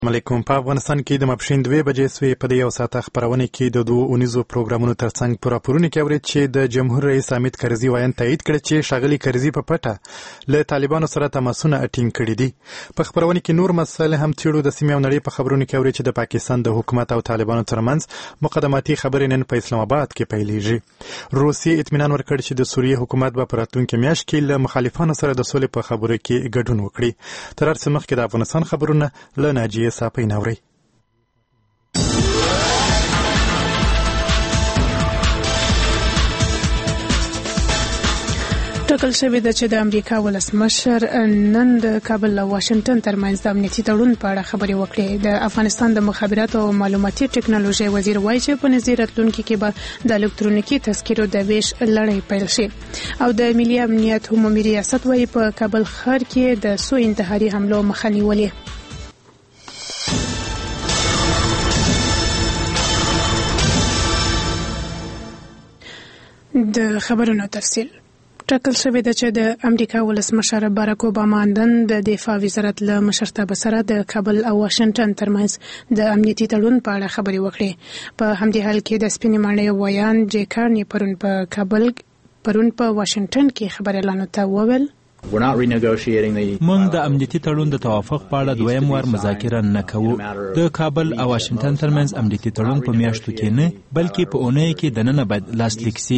علیکم. په افغانستان کې د ماپښین 2 بجې سوې په دې یو ساعته خبرونه کې د دوه اونیزو پروګرامونو ترڅنګ په راپورونو کې اورید چې د جمهور رئیس حامد کرزي وایي تایید کړ چې ښاغلي کرزي په پټه له طالبانو سره تماسونه اټینګ کړي دي. په خبرونه کې نور مسایل هم څېړو. د سیمې او نړۍ په خبرونو کې اورید چې د پاکستان د حکومت او طالبانو ترمنځ مقدماتي خبرې نن په اسلام آباد کې پیلېږي. روسیې اطمینان ورکړ چې د سوریې حکومت به په راتلونکي میاشت کې له مخالفانو سره د سولې په خبرو کې ګډون وکړي. تر هر څه مخکې د افغانستان خبرونه له ناجیې صافۍ نوري. ټاکل شوې ده چې د امریکا ولسمشر نن د کابل او واشنگټن ترمنځ د امنیتي تړون په اړه خبرې وکړي. د افغانستان د مخابراتو او معلوماتي ټکنالوژي وزیر وایي چې په نږدې راتلونکي کې به د الکترونیکي تذکرو د ویش لړۍ پیل شي. او د ملي امنیت عمومي ریاست وایي په کابل ښار کې د څو انتحاري حملو مخه نیولې. د خبرونو تفصیل. ټاکل شوې ده چې د امریکا ولسمشر باراک اوباما نن د دفاع وزارت له مشرتابه سره د کابل او واشنگټن ترمنځ د امنیتي تړون په اړه خبرې وکړې. په همدې حال کې د سپینې ماڼۍ ویان جې کارني پرون په واشنگټن کې خبريالانو ته وویل موږ د امنیتي تړون د توافق په اړه دویم وار مذاکره نه کوو. د کابل او واشنگټن ترمنځ امنیتي تړون په میاشتو کې نه بلکې په اونۍ کې دننه باید لاسلیک شي.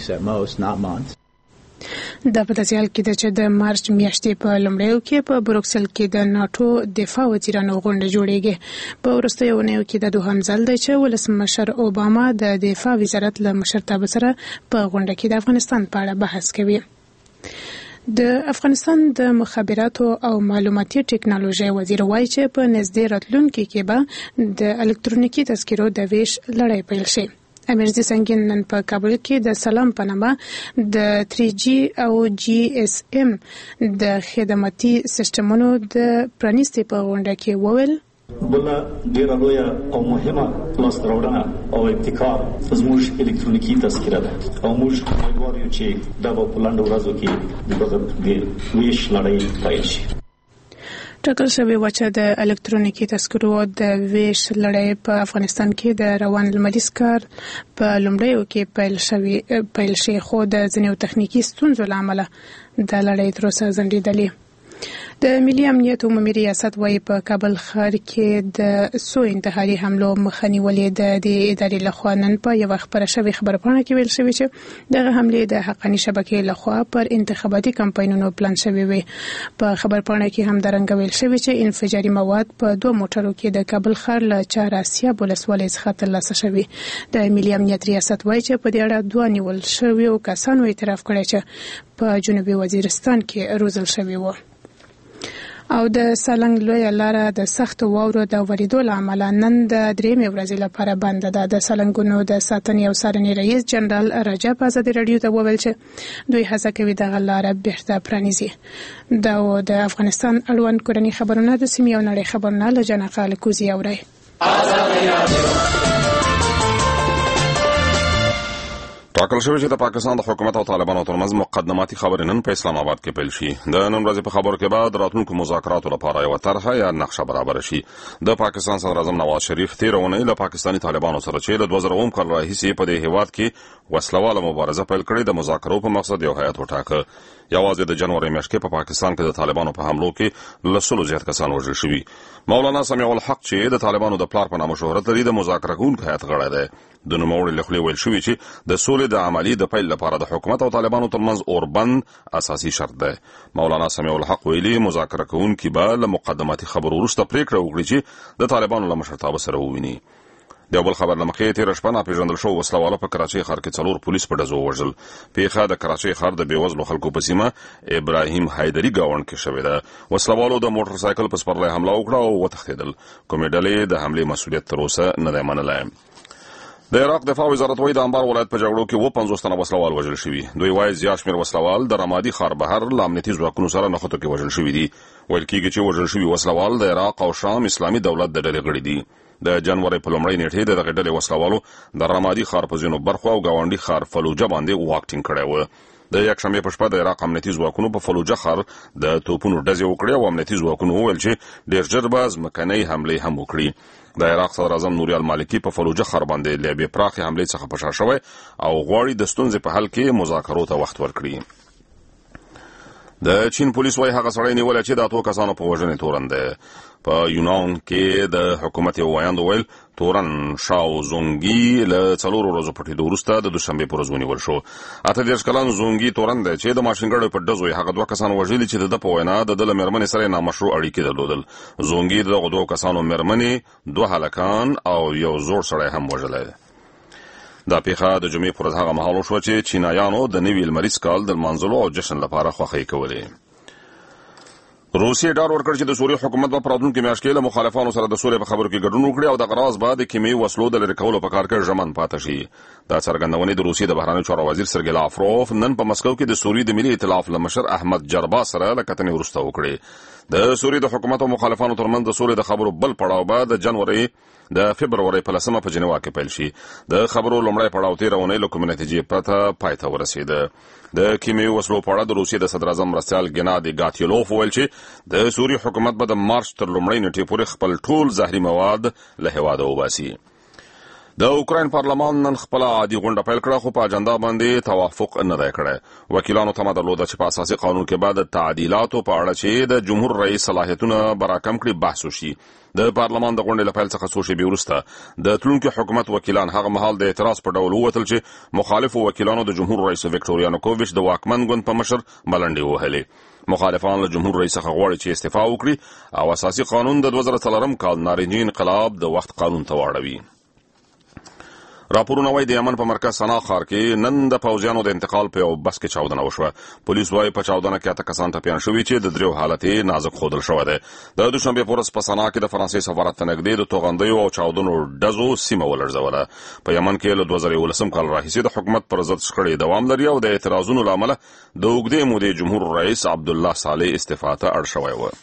دا په داسې حال کې ده چې د مارچ میاشتې په لومړیو کې په بروکسل کې د ناتو دفاع وزیرانو غونډه جوړیږي. په وروستیو اونیو کې د دوهم ځل دی چې ولسمشر اوباما د دفاع وزارت له مشرتابه سره په غونډه کې د افغانستان په اړه بحث کوي. د افغانستان د مخابراتو او معلوماتي ټکنالوژي وزیر وایي چې په نږدې راتلونکي کې به د الکترونیکي تذکرو د ویش لړۍ پیل شي. امیرزي سنگین نن په کابل کې د سلام په نامه د 3G او GSM د خدماتي سیستمونو د پرانیستي په غونډه کې وویل بل ډیره لویه او مهمه لاسته راوړنه او ابتکار زموږ الکترونیکي تذکره ده او موږ وایو چې دا په لنډو ورځو کې د ویش لړۍ پیل شي. ټاکل شوې وه چې د الکترونیکي تذکرو د ویش لړۍ په افغانستان کې د روان لمریز کال په لومړیو کې پیل شي، خو د ځینو تخنیکي ستونزو له امله دا لړۍ تر اوسه ځنډېدلې. د ملي امنیت عمومي ریاست وایي په کابل ښار کې د څو انتحاري حملو مخه نیولې ده. د ادارې لخوا نن په یوه خپره شوې خبرپاڼه کې ویل شوي چې دغه حملې د حقاني شبکې لخوا پر انتخاباتي کمپاینونو پلان شوې وي. په خبرپاڼه کې همدارنګه ویل شوي چې انفجاري مواد په 2 موټرو کې د کابل ښار له چار آسیاب ولسوالۍ څخه ترلاسه شوي. د ملي امنیت ریاست وایي چې په دې اړه 2 نیول شویو کسانو اعتراف کړی چې په جنوبي وزیرستان کې روزل شوي وو. او د سالنګ لویه لاره د سختو واورو د ورېدو له امله نن د 3 ورځې لپاره بنده ده. د سالنګونو د ساتنې او څارنې رئیس جنرال رجب ازادي راډیو ته وویل چې دوی هڅه کوي دغه لاره بېرته پرانیزي. دا د افغانستان اړوند کورني خبرونه د سیمې او نړۍ خبرونه له جنقه الکوزي اورئ. ټاکل شوی چې د پاکستان د حکومت او طالبانو ترمنځ مقدماتي خبرې نن په اسلام آباد کې پیل شي. د نن ورځې په خبرو کې بعد راتلونکو مذاکراتو لپاره یو طرحه یا نقشه برابر شي. د پاکستان صدر اعظم نواز شریف تیرونه له پاکستاني طالبانو سره چې د 2000 کال راهیسې په دې هیواد کې وسلواله مبارزه پیل کړې د مذاکرو په مقصد یو هیئت وټاکه. یوازې د جنوري میاشتې کې په پاکستان کې د طالبانو په حملو کې له 100 زیات کسان وژل شوي. مولانا سمیع الحق چې د طالبانو د پلار په نامه شهرت لري د مذاکره کوونکو هیئت غړی دی. د نوموړي له خولې ویل شوي چې د سولې د عملي د پیل لپاره د حکومت او طالبانو ترمنځ اوربند اساسي شرط دی. مولانا سمیع الحق ویلي مذاکره کوونکي به له مقدماتي خبرو وروسته پریکړه وکړي چې د طالبانو له مشرتابه سره وویني. د بل خبر لمخې تیر شپه ناپېژندل شوو وسلواله په کراچۍ ښار کې 4 پولیس په ډزو وژل. پیښه د کراچۍ ښار د بېوزلو خلکو په سیمه ابراهیم حیدري ګاونډ کې شوې ده. وسلوالو د موټر سایکل په سپرلۍ حمله وکړه او وتښتېدل. کومې ډلې د حملې مسؤلیت تر اوسه نه دی منلی. د عراق دفاع وزارت وایي د انبار ولایت په جګړو کې 50 تنه وسلوال وژل شوي. دوی وایي زیات شمېر وسلوال د رمادي ښار بهر له امنیتي ځواکونو سره نښتو کې وژل شوي دي. ویل کېږي چې وژل شوي وسلوال د عراق او شام اسلامي دولت د ډلې غړي دي. د جنوري په لومړۍ نیټې د دغه ډلې وسلوالو د رمادي ښار په ځینو برخو او ګاونډي ښار فلوجه باندې واک ټینګ کړی و. د یکشنبه په شپه د عراق امنیتي ځواکونو په فلوجه ښار د توپونو ډزې وکړې او امنیتي ځواکونو وویل چې ډېر ژر به ځمکنۍ حملې هم وکړي. د عراق صدر اعظم نوري المالکي په فلوجه ښار باندې له بې پراخې حملې څخه په شا شوی او غواړي د ستونزې په حل کې مذاکرو ته وخت ورکړي. د چین پولیس وايي هغه سړی نیولی چې د 8 کسانو په وژنې تورن دی. په یونان کې د حکومت یو ویاند وویل تورن شاو زونګي له 4 ورځو پټېدو وروسته د دوشنبې په ورځ ونیول شو. 38 کلن زونګي تورن دی چې د ماشینګړیو په ډزو یې هغه 2 کسان وژلي چې د په وینا د له مېرمنې سره نامشروع اړیکې درلودل. زونګي دغه 2 کسانو مېرمنې 2 هلکان او یو زوړ سړی هم وژلی دی. دا پیښه د جمعې پر ورځ هغه مهال وشوه چې چینایانو د نوي لمریز کال د لمانځلو او جشن لپاره خوښۍ کولې. روسیې ډاډ ورکړ چې د سوریې حکومت به په راتلونکي میاشت کې له مخالفانو سره د سولې په خبرو کې ګډون وکړي او دغه راز به د کیمیاوي وسلو د لرې کولو په کار کې ژمن پاتې شي. دا څرګندونې د روسیې د بهرنیو چارو وزیر سرګی لاوروف نن په مسکو کې د سوریې د ملي ائتلاف له مشر احمد جربا سره له کتنې وروسته وکړي. د سوریې د حکومت او مخالفانو ترمنځ د سولې د خبرو بل پړاو به د فبروري په 10 په جنیوا کې پیل شي. د خبرو لومړی پړاو 13 اونۍ له کومې نتیجې پرته پای ته ورسېده. د کیمیاوي وسلو په اړه د روسیې د صدر اعظم مرستیال ګنادي ګاتیلوف وویل چې د سوریې حکومت به د مارچ تر لومړۍ نیټې پورې خپل ټول زهري مواد له هېواده وباسي. د اوکراین پارلمان نن خپل عادي غونډه پیل کړه خو په اجنډا باندې توافق نه دی کړی. وکیلانو تمه درلوده چې په اساسي قانون کې بعد تعدیلاتو په اړه چې د جمهور رئیس صلاحیتونه براکم کړي بحث وشي. د پارلمان د غونډې له پیل څخه څو شېبې وروسته د تلونکي حکومت وکیلان هغه مهال د اعتراض په ډول ووتل چې مخالفو وکیلانو د جمهور رئیس ویکټوریا یانوکوویچ د واکمن ګوند په مشر ملنډې وهلې. مخالفان له جمهور رئیس څخه غواړي چې استعفا وکړي او اساسي قانون د 2004 کال نارنجي انقلاب د وخت قانون ته واړوي. راپورونه وايي د یمن په مرکز سنا ښار کې نن د پوځیانو د انتقال په یو بس کې چاودنه وشوه. پولیس وايي په چاودنه کې 8 کسان ټپیان شوي چې د 3 حالت یې نازک ښودل شوی دی. د دوشنبې په ورځ په سنا کې د فرانسې سفارت ته نږدې د توغندیو او چاودنو ډزو سیمه ولړزوله. په یمن کې له 2011 کال راهیسې د حکومت پر ضد شخړې دوام لري او د اعتراضونو له امله د اوږدې مودې جمهور رئیس عبدالله صالح استعفا ته اړ شوی و.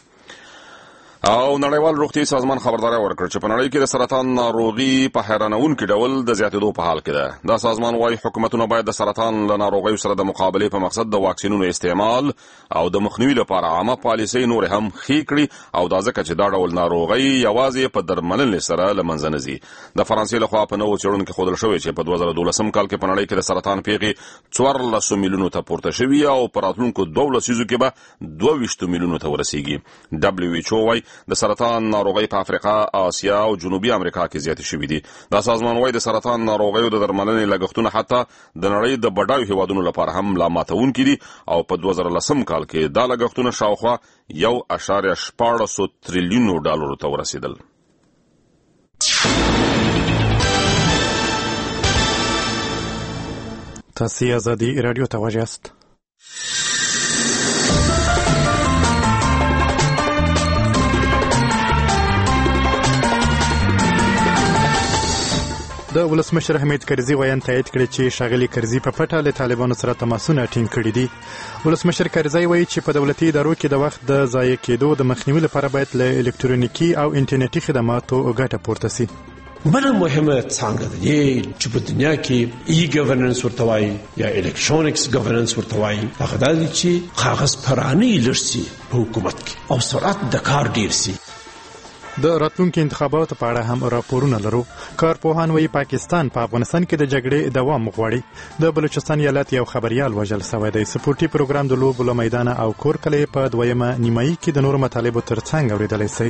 او نړیوال روغتیايي سازمان خبرداری ورکړ چې په نړۍ کې د سرطان ناروغي په حیرانونکي ډول د زیاتېدو په حال کې ده. دا سازمان وايي حکومتونه باید د سرطان له ناروغیو سره د مقابلې په مقصد د واکسینونو استعمال او د مخنیوي لپاره عامه پالیسۍ نور هم ښې کړي او دا ځکه چې دا ډول ناروغۍ یوازې په درملنې سره له منځه نه ځي. د فرانسې لخوا په نوو څېړنو کې ښودل شوی چې په 2012 کال کې په نړۍ کې د سرطان پیښې 14 میلیونو ته پورته شوي او په راتلونکو 2 لسیزو کې به 22 میلیونو ته ورسیږي. WHO وايي د سرطان ناروغۍ په افریقا، آسیا او جنوبي امریکا کې زیاتې شوي دي. دا سازمان وايي د سرطان ناروغیو د درملنې لګښتونه حتی د نړۍ د بډایو هیوادونو لپاره هم لا ماتونکي دي او په 2010 کال کې دا لګښتونه شاوخوا 1.14 تریلیونو ډالرو ته ورسېدل. تاسو آزادي رادیو ته واجاست. د ولسمشر حمید کرزي ویان تایید کړی چې ښاغلي کرزي په پټه له طالبانو سره تماسونه ټینګ کړي دي. ولسمشر کرزي وایي چې په دولتي ادارو کې د وخت د ضایع کېدو د مخنیوي لپاره باید له الکترونیکي او انټرنیټي خدماتو ګټه پورته شي. بله مهمه څانګه ده چې په دنیا کې ای ګورننس ورته وایي یا الکترونیکس ګورننس ورته وایي. هغه دا دی چې کاغذ پراني لږ شي په حکومت کې او سرعت د کار ډیر شي. د راتلونکي انتخاباتو په اړه هم راپورونه لرو. کارپوهان وایي پاکستان په افغانستان کې د جګړې دوام غواړي. د بلوچستان ایالت یو خبريال وژل شوی دی. سپورټي پروګرام د لوبو له میدانه او کور کلی په 2مه نیمایي کې د نورو مطالبو ترڅنګ اوریدلی شي.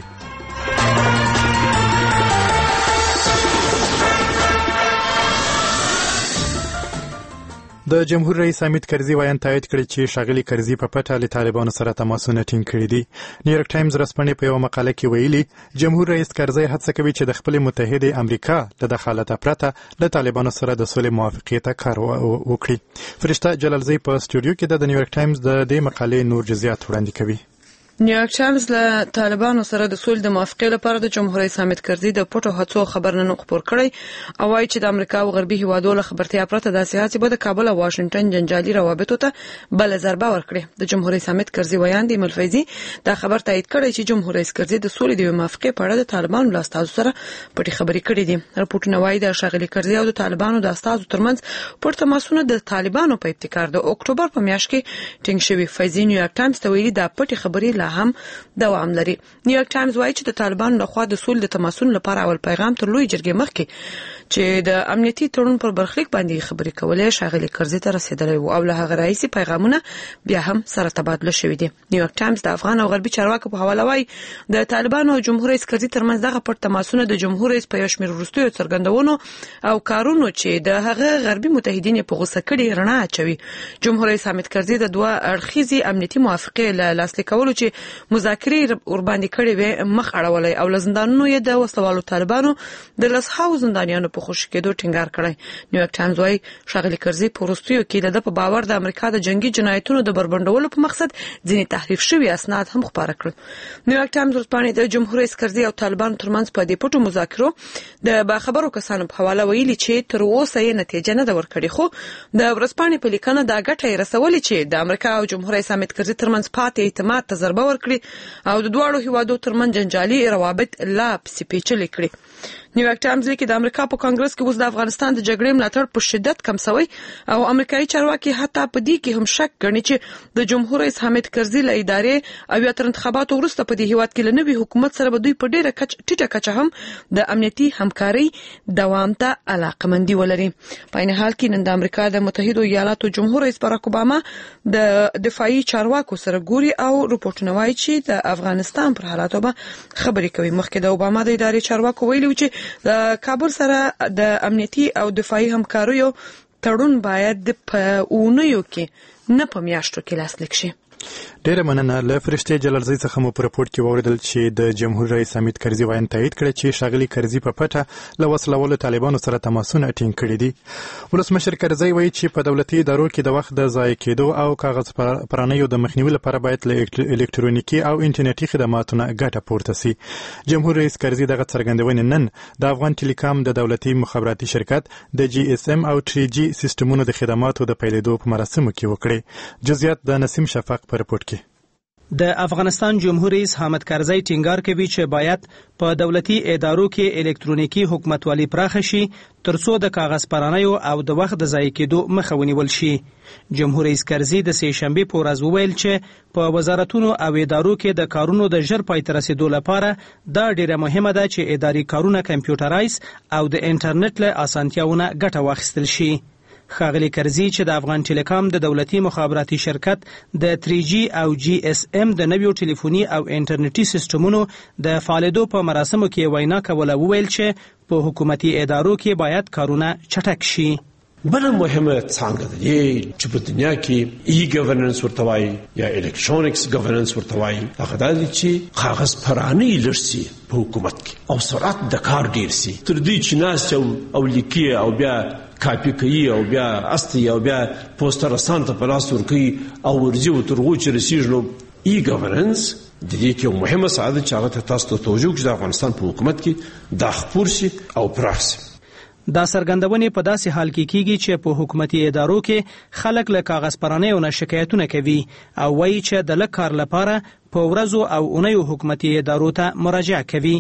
د جمهور رئیس حمید کرزي ویان تایید کړی چې ښاغلي کرزي په پټه له طالبانو سره تماسونه ټینګ کړي دي. نیویورک ټایمز رسنۍ په یو مقاله کې ویلي جمهور رئیس کرزي هڅه کوي چې د خپل متحده امریکا له دخالت پرته له طالبانو سره د سولې موافقې ته کار وکړي. فرشته جلالزی په سټوډیو کې د نیویورک ټایمز د دې مقالې نور جزئیات وړاندې کوي. نیویارک ټایمز له طالبانو سره د سولې د موافقې لپاره د جمهور رئیس حامد کرزي د پټو هڅو خبرنامه خپور کړی او وايي چې د امریکا او غربي هیوادونو له خبرتیا پرته د سیاسي به د کابل او واشنگټن جنجالي روابطو ته بل ضربه ورکړي. د جمهور رئیس حامد کرزي ویاند ایمل فیضي دا خبر تایید کړی چې جمهور رئیس کرزي د سولې د موافقې په اړه د طالبانو له استازو سره پټي خبرې کړې دي. راپورټونه وايي د ښاغلي کرزي او د طالبانو د استازو ترمنځ پټ تماسونه د طالبانو په ابتکار د اکتوبر په میاشت کې ټینګ شوي. فیضي نیویارک ټایمز ته ویلي دا پټي خبرې لا هم دوام لري. نیویارک ټایمز وايي چې د طالبانو لخوا د سولې د تماسونو لپاره اول پیغام تر لوی جرګې مخکې چې د امنیتي تړون پر برخلیک باندې خبرې کولې ښاغلي کرزي ته رسیدلی و او له هغه راهیسې پیغامونه بیا هم سره تبادله شوي دي. نیویارک ټایمز د افغان او غربي چارواکو په حواله وايي د طالبانو او جمهور رئیس کرزي ترمنځ دغه پټ تماسونه د جمهور رئیس په یو شمېر وروستیو څرګندونو او کارونو چې د هغه غربي متحدین په غوسه کړي رڼا اچوي. جمهور رئیس حامد کرزي د دوه اړخیزې امنیتي موافقې له لاسلیک کولو چې مذاکرې ورباندې کړې وې مخ اړولی او له زندانونو یې د وسلوالو طالبانو د لسهاو زندانیانو په خوشي کېدو ټینګار کړی. نیویارک ټایمز وايي ښاغلي کرزي په وروستیو کې د په باور د امریکا د جنگي جنایتونو د بربنډولو په مقصد ځینې تحریف شوي اسناد هم خپاره کړل. نیویارک ټایمز ورځپاڼې د جمهور رئیس کرزي او طالبانو ترمنځ په دې پټو مذاکرو د باخبرو کسانو په حواله ویلي چې تر اوسه یې نتیجه نه ده ورکړې، خو د ورځپاڼې په لیکنه دا ګټه یې رسولې چې د امریکا او جمهور رئیس حامد کرزي ترمنځ پاتې اعتماد ته ضربه ورکړي او د دواړو هیوادو ترمنځ جنجالي روابط لا پسې پیچلي کړي. نیویارک ټایمز لیکي د امریکا په کانګرس کې اوس د افغانستان د جګړې ملاتړ په شدت کم شوی او امریکایي چارواکي حتی په دې کې هم شک ګڼي چې د جمهور رئیس حامد کرزي له ادارې او یا تر انتخاباتو وروسته په دې هیواد کې له نوي حکومت سره به دوی په ډیره ټیټه کچه هم د امنیتي همکاري دوام ته علاقمندي ولري. په عین حال کې نن د امریکا د متحده ایالاتو جمهور رئیس باراک اوباما د دفاعي چارواکو سره ګوري او رپورټونه وايي چې د افغانستان پر حالاتو به خبرې کوي. مخکې د اوباما د ادارې چارواکو ویلي چې د کابل سره د امنیتي او دفاعي همکاریو تړون باید په اونیو کې نه په میاشتو کې لاسلیک شي. ډیره مننه. له فرشته جلالزی څخه مو په رپورټ کې وویل چې د جمهور رئیس حامد کرزي وایي تایید کړی چې ښاغلي کرزي په پټه له وسلوالو طالبانو سره تماسونه ټینګ کړي دي. ولسمشر کرزي وایي چې په دولتي ادارو کې د وخت د ضایع کېدو او کاغذ پرانیو د مخنیوي لپاره باید له الکترونیکي او انټرنیټي خدماتو ګټه پورته سي. جمهور رئیس کرزي دغه څرګندونې نن د افغان ټیلیکام د دولتي مخابراتي شرکت د جی اس ام او 3G سیستمونو د خدماتو د پیلېدو په مراسمو کې وکړي. جزئیات د نسیم شفاق په رپورټ کې. د افغانستان جمهور رئیس حامد کرزي ټینګار کوي چې باید په دولتي ادارو کې الکترونیکي حکومتولي پراخه شي ترڅو د کاغذ پرانیو او د وخت د ضایع کېدو مخه ونیول شي. جمهور رئیس کرزي د سې شنبې په ورځ وویل چې په وزارتونو او ادارو کې د کارونو د ژر پای ته رسیدو لپاره دا ډیره مهمه ده چې اداري کارونه کمپیوټرایز او د انټرنیټ له اسانتیاونه ګټه واخیستل شي. ښاغلي کرزي چې د افغان ټیلیکام د دولتي مخابراتي شرکت د 3G او GSM د نویو ټلیفوني او انټرنیټي سیستمونو د فعالیدو په مراسمو کې وینا کوله وویل چې په حکومتي ادارو کې باید کارونه چټک شي. بل مهمه څنګه ده چې په دنیا کې ای ګورننس ورته وایي یا الکترونیکس ګورننس ورته وایي هغه دا چې کاغذ پرانی لرسي په حکومت کې او سرعت د کار ډیر سي تر دې چې ناس او لیکي او بیا کاپی کوي او بیا استی او بیا پوسټر سانته په لاس ورکوي او ورځي ترغو چې رسیږي. نو ای ګورننس د دې کې مهمه ساده چې هغه تاسو ته توجه کوي د افغانستان په حکومت کې د خپور شي او پراخ شي. دا څرګندونې په داسې حال کې کیږي چې په حکومتي ادارو کې خلک له کاغذ پرانیو نه شکایتونه کوي او وایي چې د لږ کار لپاره په ورځو او اونیو حکومتي ادارو ته مراجعه کوي.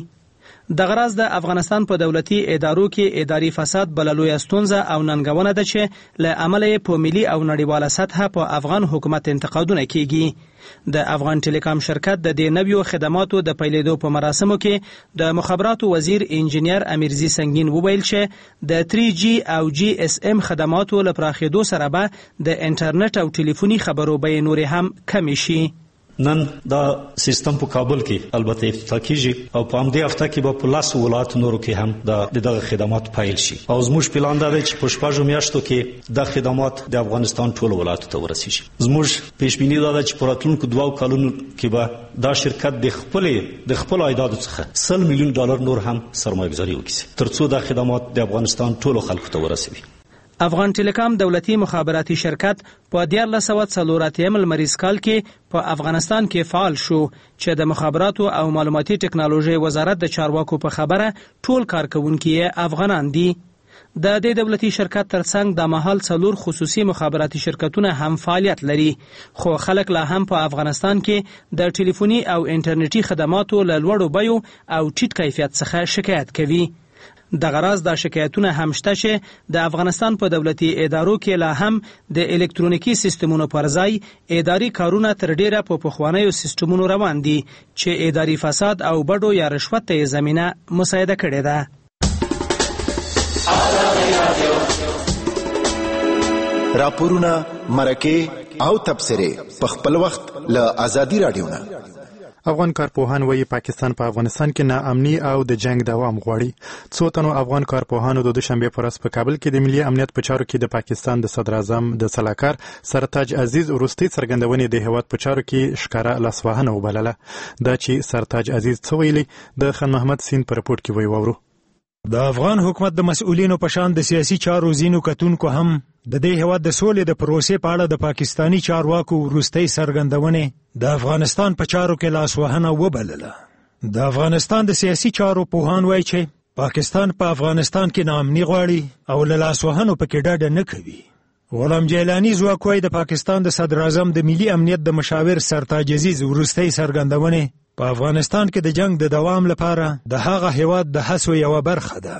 د غرض د افغانستان په دولتي ادارو کې اداري فساد بل لویه ستونزه او ننګونه ده چې له امله په ملي او نړیواله سطحه په افغان حکومت انتقادونه کیږي. د افغان ټیلیکام شرکت د دې نویو خدماتو د پیلېدو په مراسمو کې د مخابراتو وزیر انجینیر امیرزي سنگین وویل چې د 3G او GSM خدماتو له پراخېدو سره به د انټرنیټ او ټلیفوني خبرو بیې نورې هم کمې شي. نن دا سیستم په کابل کې البته افتتاح کیږي او په همدې هفته کې به په 10 ولایت نورو کې هم دغه خدمات پیل شي او زموږ پلان دا دی چې په شپږو میاشتو کې د خدمات د افغانستان ټول ولایتو ته ورسیږي. زموږ پیشبینی دا ده چې په راتلونکو 2 کلونو کې به دا شرکت د خپل عایداتو څخه $100 میلیون نور هم سرمایه‌گذاري وکړي ترڅو د خدمات د افغانستان ټول خلکو ته ورسوي. افغان ټیلیکام دولتي مخابراتي شرکت په 1940 لمریز کال کې په افغانستان کې فعال شو چې د مخابراتو او معلوماتي ټکنالوژي وزارت د چارواکو په خبره ټول کارکونکي افغانان دي. د دې دولتي شرکت ترڅنګ د مهال 4 خصوصي مخابراتي شرکتونه هم فعالیت لري، خو خلک لا هم په افغانستان کې د ټلیفوني او انټرنیټي خدماتو له لوړو بیو او ټیټ کیفیت څخه شکایت کوي. د غراض د شکایتونه هم شته چې د افغانستان په دولتي ادارو کې لا هم د الکترونیکي سیستمونو پر ځای اداري کارونه تر ډیره په پخوانیو سیستمونو روان دي چې اداري فساد او بډو یا رشوت ته زمينه مساعده کړې ده. راپورونه، مرکه او تبصره په خپل وخت له ازادي رادیو نه. افغان کارپوهان وایي پاکستان په افغانستان کې ناامني او د جنگ دوام غواړي. څو تنو افغان کارپوهانو د دوشنبه پر ورځ په کابل کې د ملي امنیت په چارو کې د پاکستان د صدر اعظم د سلاکار سرتاج عزیز وروستي څرګندونې د هیواد په چارو کې ښکاره لاسوهنه وبلله. دا چې سرتاج عزیز څه ویلي د خان محمد سین په رپورټ کې وایو. د افغان حکومت د مسؤلینو په شان د سیاسي چارو ځینو کتونکو هم د دې هیواد د سولې د پروسې په اړه د پاکستانی چارواکو وروستۍ څرګندونې د افغانستان په چارو کې لاسوهنه وبلله. د افغانستان د سیاسي چارو پوهان وایي چې پاکستان په افغانستان کې ناامني غواړي او له لاسوهنو پکې ډډه نه کوي. غلام جیلانی ځواک وایي د پاکستان د صدر اعظم د ملي امنیت د مشاور سرتاج عزیز وروستۍ څرګندونې په افغانستان کې د جنگ د دوام لپاره د هغه هیواد د هڅو یوه برخه ده.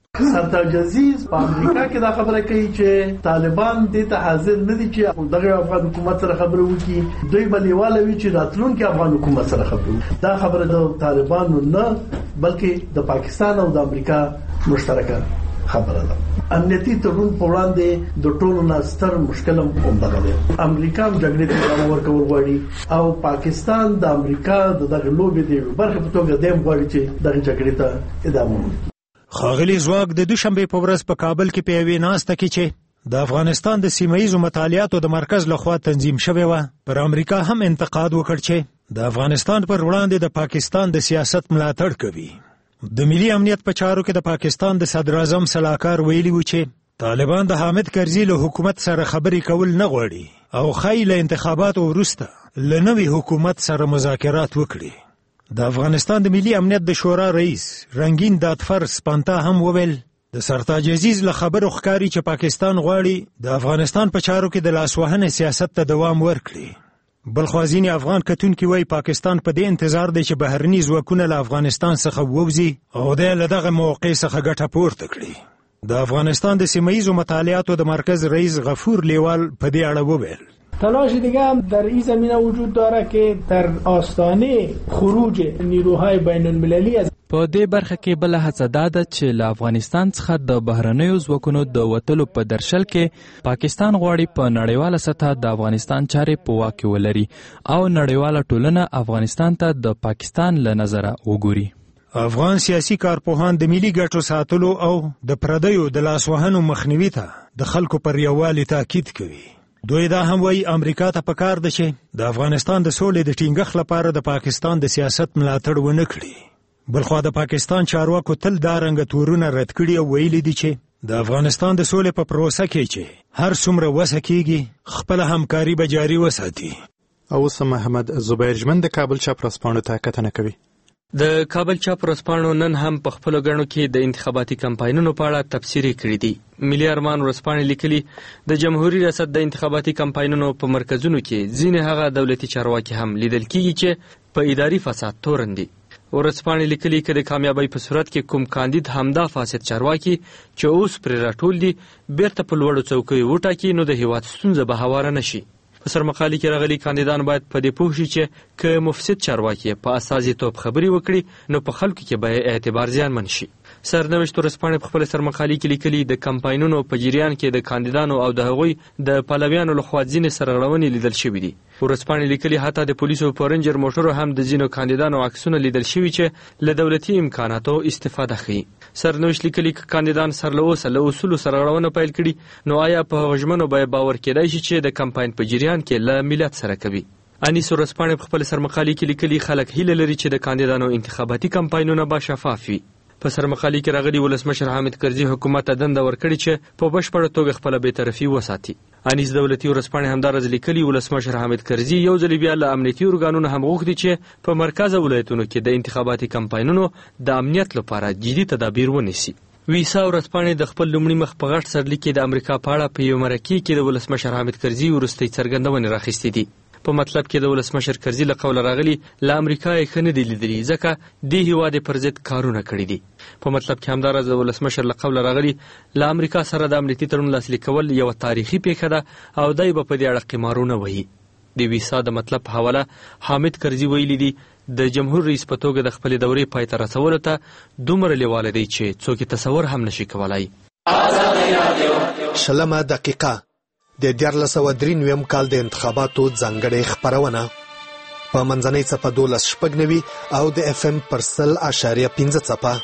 سرتاج عزیز په امریکا کې دا خبره کوي چې طالبان دې ته حاضر نه دي چې دغه افغان حکومت سره خبرې وکړي، دوی بلیواله وی چې راتلونکي افغان حکومت سره خبرې وکړي. دا خبره د طالبانو نه بلکې د پاکستان او د امریکا مشترکه خبره ده. امنیتي تړون په وړاندې د ټولو نه ستر مشکل هم دغه دی. امریکا هم جګړې ته دوام ورکول غواړي او پاکستان د امریکا دغه لوبې دی برخه په توګه دیم غواړي چې دغه جګړې ته ادامه ورکړي. ښاغلي ځواک د دوشنبه په ورځ په کابل کې په یوې ناسته کې چې د افغانستان د سیمه‌ییزو مطالعاتو د مرکز لخوا تنظیم شوی و پر امریکا هم انتقاد وکړ چې د افغانستان پر وړاندې د پاکستان د سیاست ملاتړ کوي. د ملي امنیت په چارو کې د پاکستان د صدر اعظم سلاکار ویلي و چې طالبان د حامد کرزي له حکومت سره خبرې کول نه غواړي او ښایي له انتخاباتو وروسته له نوي حکومت سره مذاکرات وکړي. د افغانستان د ملي امنیت د شورا رئیس رنگین دادفر سپانتا هم وویل د سرتاج عزیز له خبرو ښکاري چې پاکستان غواړي د افغانستان په چارو کې د لاسوهنې سیاست ته دوام ورکړي. بلخوا ځینې افغان کتونکي وایي پاکستان په دې انتظار دی چې بهرني ځواکونه له افغانستان څخه ووځي او دی له دغه موقع څخه ګټه پورته کړي. د افغانستان د سیمه‌ییزو مطالعاتو د مرکز رئیس غفور لیوال په دې اړه وویل تلاش دیگه هم در این زمینه وجود داره که در آستانه خروج نیروهای بین المللی از په دې برخه کې بل هڅه ده چې له افغانستان څخه د بهرنیو ځواکونو د وتلو په درشل کې پاکستان غواړي په نړیواله سطح د افغانستان چارې په واک کې ولري او نړیواله ټولنه افغانستان ته د پاکستان له نظره وګوري. افغان سیاسي کارپوهان د ملي ګټو ساتلو او د پردیو د لاسوهنو مخنیوي ته د خلکو پر یووالي تاکید کوي. دوی دا هم وایي امریکا ته پکار ده چې د افغانستان د سولې د ټینګښت لپاره د پاکستان د سیاست ملاتړ ونه کړي. بلخوا د پاکستان چارواکو تل دا رنګه تورونه رد کړي او ویلي دي چې د افغانستان د سولې په پروسه کې چې هر څومره وسه کېږي خپله همکاري به جاري وساتي. اوس محمد زبیر ژمن د کابل چاپ ورځپاڼو ته کتنه کوي. د کابل چاپ ورځپاڼو نن هم په خپلو ګڼو کې د انتخاباتي کمپاینونو په اړه تبصرې کړي دي. ملي ارمان ورځپاڼې لیکلي د جمهوریت ریاست د انتخاباتي کمپاینونو په مرکزونو کې ځینې هغه دولتي چارواکي هم لیدل کېږي چې په اداري فساد تورن دي. ورځپاڼې لیکلي که د کامیابۍ په صورت کې کوم کاندید همدا فاسد چارواکي چې اوس پرې راټول دي بیرته په لوړو څوکیو وټاکي نو د هیواد ستونزه به هواره نه شي. په سرمقالي کې راغلي کاندیدان باید په دې پوه شي چې که مفسد چارواکي په استازیتوب خبرې وکړي نو په خلکو کې به اعتبار زیانمن شي. سرنوشت ورځپاڼې په خپل سرمقالي کې لیکلي د کمپاینونو په جریان کې د کاندیدانو او د هغوی د پلویانو لخوا ځینې سرغړونې لیدل شوي دي. ورځپاڼې لیکلي حتی د پولیسو په رنجر موټرو هم د ځینو کاندیدانو عکسونه لیدل شوي چې له دولتي امکاناتو استفاده ښیي. سرنوشت لیکلي که کاندیدان سر له اوسه له اصولو سرغړونه پیل کړي نو آیا په هغو ژمنو به باور کېدای شي چې د کمپاین په جریان کې له ملت سره کوي. انیس ورځپاڼې په خپل سرمقالي کې لیکلي خلک هیله لري چې د کاندیدانو انتخاباتي کمپاینونه به شفاف وي. په سرمقالي کې راغلي ولسمشر حامد کرزي حکومت ته دنده ورکړي چې په بشپړه توګه خپل بی‌طرفي وساتي. انیس دولتي ورځپاڼې همدارز لیکلي ولسمشر حامد کرزي یو ځل بیا له امنیتي ارګانونو هم غوښتي چې په مرکز ولایتونو کې د انتخاباتي کمپاینونو د امنیت لپاره جدي تدابیر ونیسي. ویسا ورځپاڼې د خپل لومړي مخ په غټ سرلیک کې د امریکا په اړه په یو مرکې کې د ولسمشر حامد کرزي وروستۍ څرګندونې راخیستې دي. په مطلب کې د ولسمشر کرزي له قوله راغلي له امریکا یې ښه نه دي لیدلي ځکه دې هیواد پر ضد کارونه کړي دي. په مطلب کې همداراز د ولسمشر له قوله راغلي له امریکا سره د امنیتي تړون لاسلیک کول یوه تاریخي پیښه ده او دی به په دې اړه قمارونه وهي. د ویسا د مطلب په حواله حامد کرزي ویلي دي د جمهور رئیس په توګه د خپلې دورې پای ته رسولو ته دومره لیواله دی چې څوک تصور هم نشي کولای. 20 دقیقه د 1993 کال د انتخاباتو ځانګړې خپرونه په منځنۍ څپه 12.9 او د FM پر 100.5 څپه.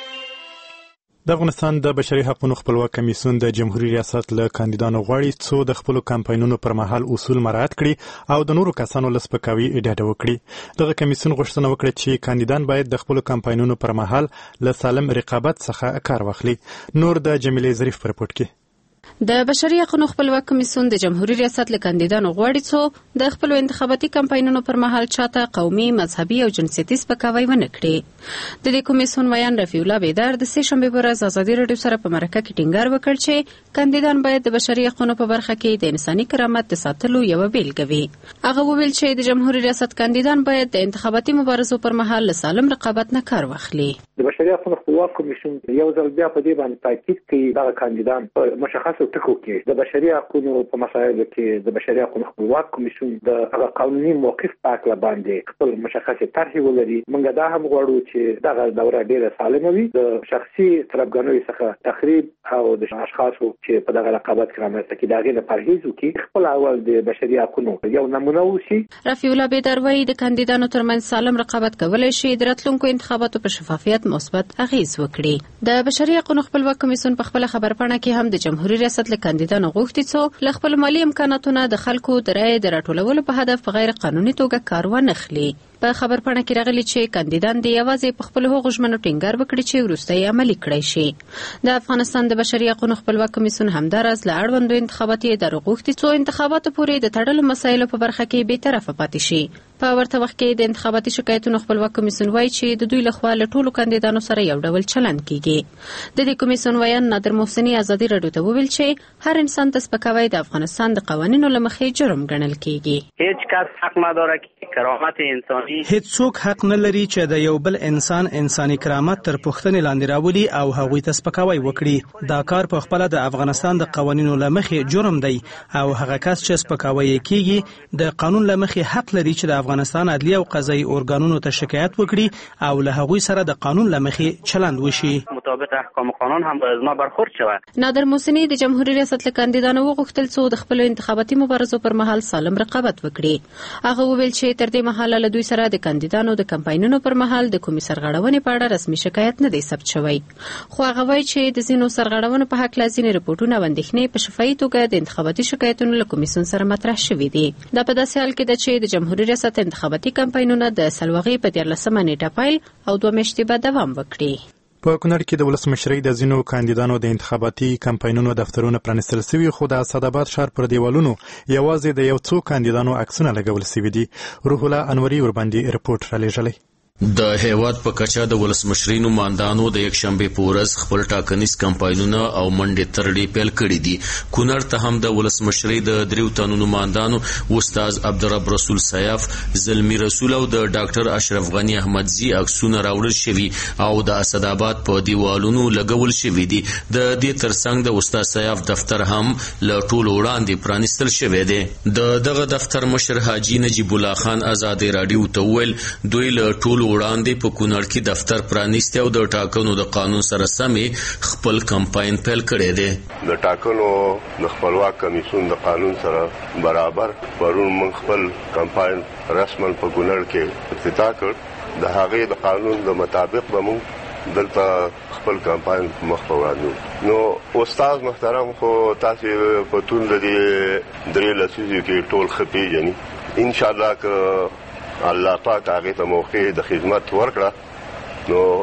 د افغانستان د بشري حقوقو خپلواک کمیسیون د جمهوریت ریاست له کاندیدانو غواړي څو د خپل کمپاینونو پر مهال اصول مراعات کړي او د نورو کسانو له سپکاوي ډډه وکړي. دغه کمیسیون غوښتنه وکړه چې کاندیدان باید د خپل کمپاینونو پر مهال له سالم رقابت څخه کار واخلي. نور د جمیلې ظریف په رپورټ کې. د بشري حقوقو خپلواک کمیسیون د جمهوریت ریاست له کاندیدانو غواړي څو د خپل انتخاباتي کمپاینونو پر مهال چاته قومي، مذهبي او جنسیتي سپکاوی ونه کړي. د دې کمیسیون ویان رفیع الله بیدار د سه شنبه پر ورځ ازادي راډیو سره په مرکه کې ټینګار وکړ چې کاندیدان باید د بشري حقوقو په برخه کې د انساني کرامت د ساتلو یو بیلګه وي. هغه وویل چې د جمهوریت ریاست کاندیدان باید د انتخاباتي مبارزو پر مهال له سالم رقابت نه کار واخلي. د بشري حقوقو خپلواک کمیسیون یو ځل بیا په دې باندې تاکید کوي دا کاندیدان په مشخصو ټکو کې د بشري حقوقو په مسایلو کې د بشري حقوقو خپلواک کمیسیون د قانوني موقف په اړه باندې خپل مشخصه طرح ولري. موږ دا هم غواړو چې دغه دوره ډیره سالمه وي، د شخصي طرفګانۍ څخه تخریب او د اشخاصو چې په دغه رقابت کې رامنځته کیږي دغه نه پرهیز وکړي، خپل اول د بشري حقوقو یو نمونه وشي. رفیع الله بیدار وایي د کاندیدانو ترمنځ سالم رقابت کولای شي د راتلونکو انتخاباتو په شفافیت مثبت اغیز وکړي. د بشري حقوقو خپلواک کمیسیون په خپل خبرپاڼه کې هم د جمهوریت ریاست له کاندیدانو غوښتي څو له خپل مالی امکاناتونو د خلکو د رایې د راټولولو په هدف غیر قانوني توګه کار ونه اخلي. په خبرپاڼه کې راغلي چې کاندیدان د یوازې په خپل هغو ژمنو ټینګار وکړي چې وروسته یې عملي کړی شي. د افغانستان د بشري حقوقو خپلواک کمیسیون همداراز له اړوندو انتخاباتي ادارو غوښتي څو انتخاباتو پورې د تړلو مسایلو په برخه کې بی‌طرفه پاتې شي. په ورته وخت کې د انتخاباتي شکایتونو خپلواک کمیسیون وایي چې د دوی لخوا له ټولو کاندیدانو سره یو ډول چلند کیږي. د دې کمیسیون ویان نادر محسني ازادي راډیو ته وویل چې هر انسان ته سپکاوی د افغانستان د قوانینو له مخې جرم ګڼل کیږي. هیڅ کس حق نداره که کرامت انسانی هیڅوک حق نه لري چې د یو بل انسان انساني کرامت تر پوښتنې لاندې راولي او هغوی ته سپکاوی وکړي. دا کار په خپل د افغانستان د قوانینو له مخې جرم دی او هغه کس چې سپکاوی کیږي د قانون له مخې حق لري چې د افغانستان عدلیه او قضایي ارګانونو ته شکایت وکړي او له هغوی سره د قانون له مخې چلند وشي. مطابق احکام قانون هم باید ما برخورد شود. نادر محسني د جمهوریت ریاست له کاندیدانو وغوښتل څو د خپل انتخاباتي مبارزو پر مهال سالم رقابت وکړي. هغه وویل چې تر دې مهاله له دوی سره د کاندیدانو د کمپاینونو پر مهال د کومې سرغړونې په اړه رسمي شکایت نه دی ثبت شوی. خو هغه وایي چې د ځینو سرغړونو په حق ځینې رپورټونه او اندېښنې په شفاهي توګه د انتخاباتي شکایتونو له کمیسیون سره مطرح شوي دي. دا په داسې حال کې ده چې د جمهوریت ریاست انتخاباتي کمپاینونه د سلواغې په 14 نیټه پیل او 2 میاشتې به دوام وکړي. په کونړ کې د ولسمشرۍ د ځینو کاندیدانو د انتخاباتي کمپاینونو دفترونه پرانیستل شوي، خو د اسداباد ښار پر دیوالونو یوازې د یو څو کاندیدانو عکسونه لګول شوي دي. روح الله انوري ورباندې رپورټ رالیږلی. د هیواد په کچه د ولسمشرۍ نمایندانو د یکشنبه په ورځ خپل ټاکنیز کمپاینونه او منډې ترړې پیل کړي دي. کونړ ته هم د ولسمشرۍ د 3 تنو نمایندانو استاد عبدالرب رسول سیاف، زلمی رسول او د ډاکټر اشرف غنی احمدزي عکسونه راوړل شوي او د اسداباد په دیوالونو لګول شوي دي. د دې ترڅنګ د استاد سیاف دفتر هم له ټولو وړاندې پرانیستل شوی دی. د دغه دفتر مشر حاجی نجیب الله خان ازادي راډیو ته وویل دوی له ټولو وړاندې په کونړ کې دفتر پرانیستی او د ټاکنو د قانون سره سمې خپل کمپاین پیل کړی دی. د ټاکنو د خپلواک کمیسیون د قانون سره برابر پرون موږ خپل کمپاین رسما په کونړ کې افتتاح کړ. د هغې د قانون د مطابق به موږ دلته خپل کمپاین مخ په وړاندو. نو استاد محترم خو تاسې په ټول د دې 3 لسیزو کې ټول ښه پېژني. انشاءالله که الله پاک هغه ته موقع د خدمت ورکړه نو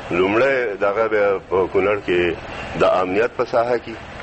لومړی دغه په کونړ کې د امنیت په ساحه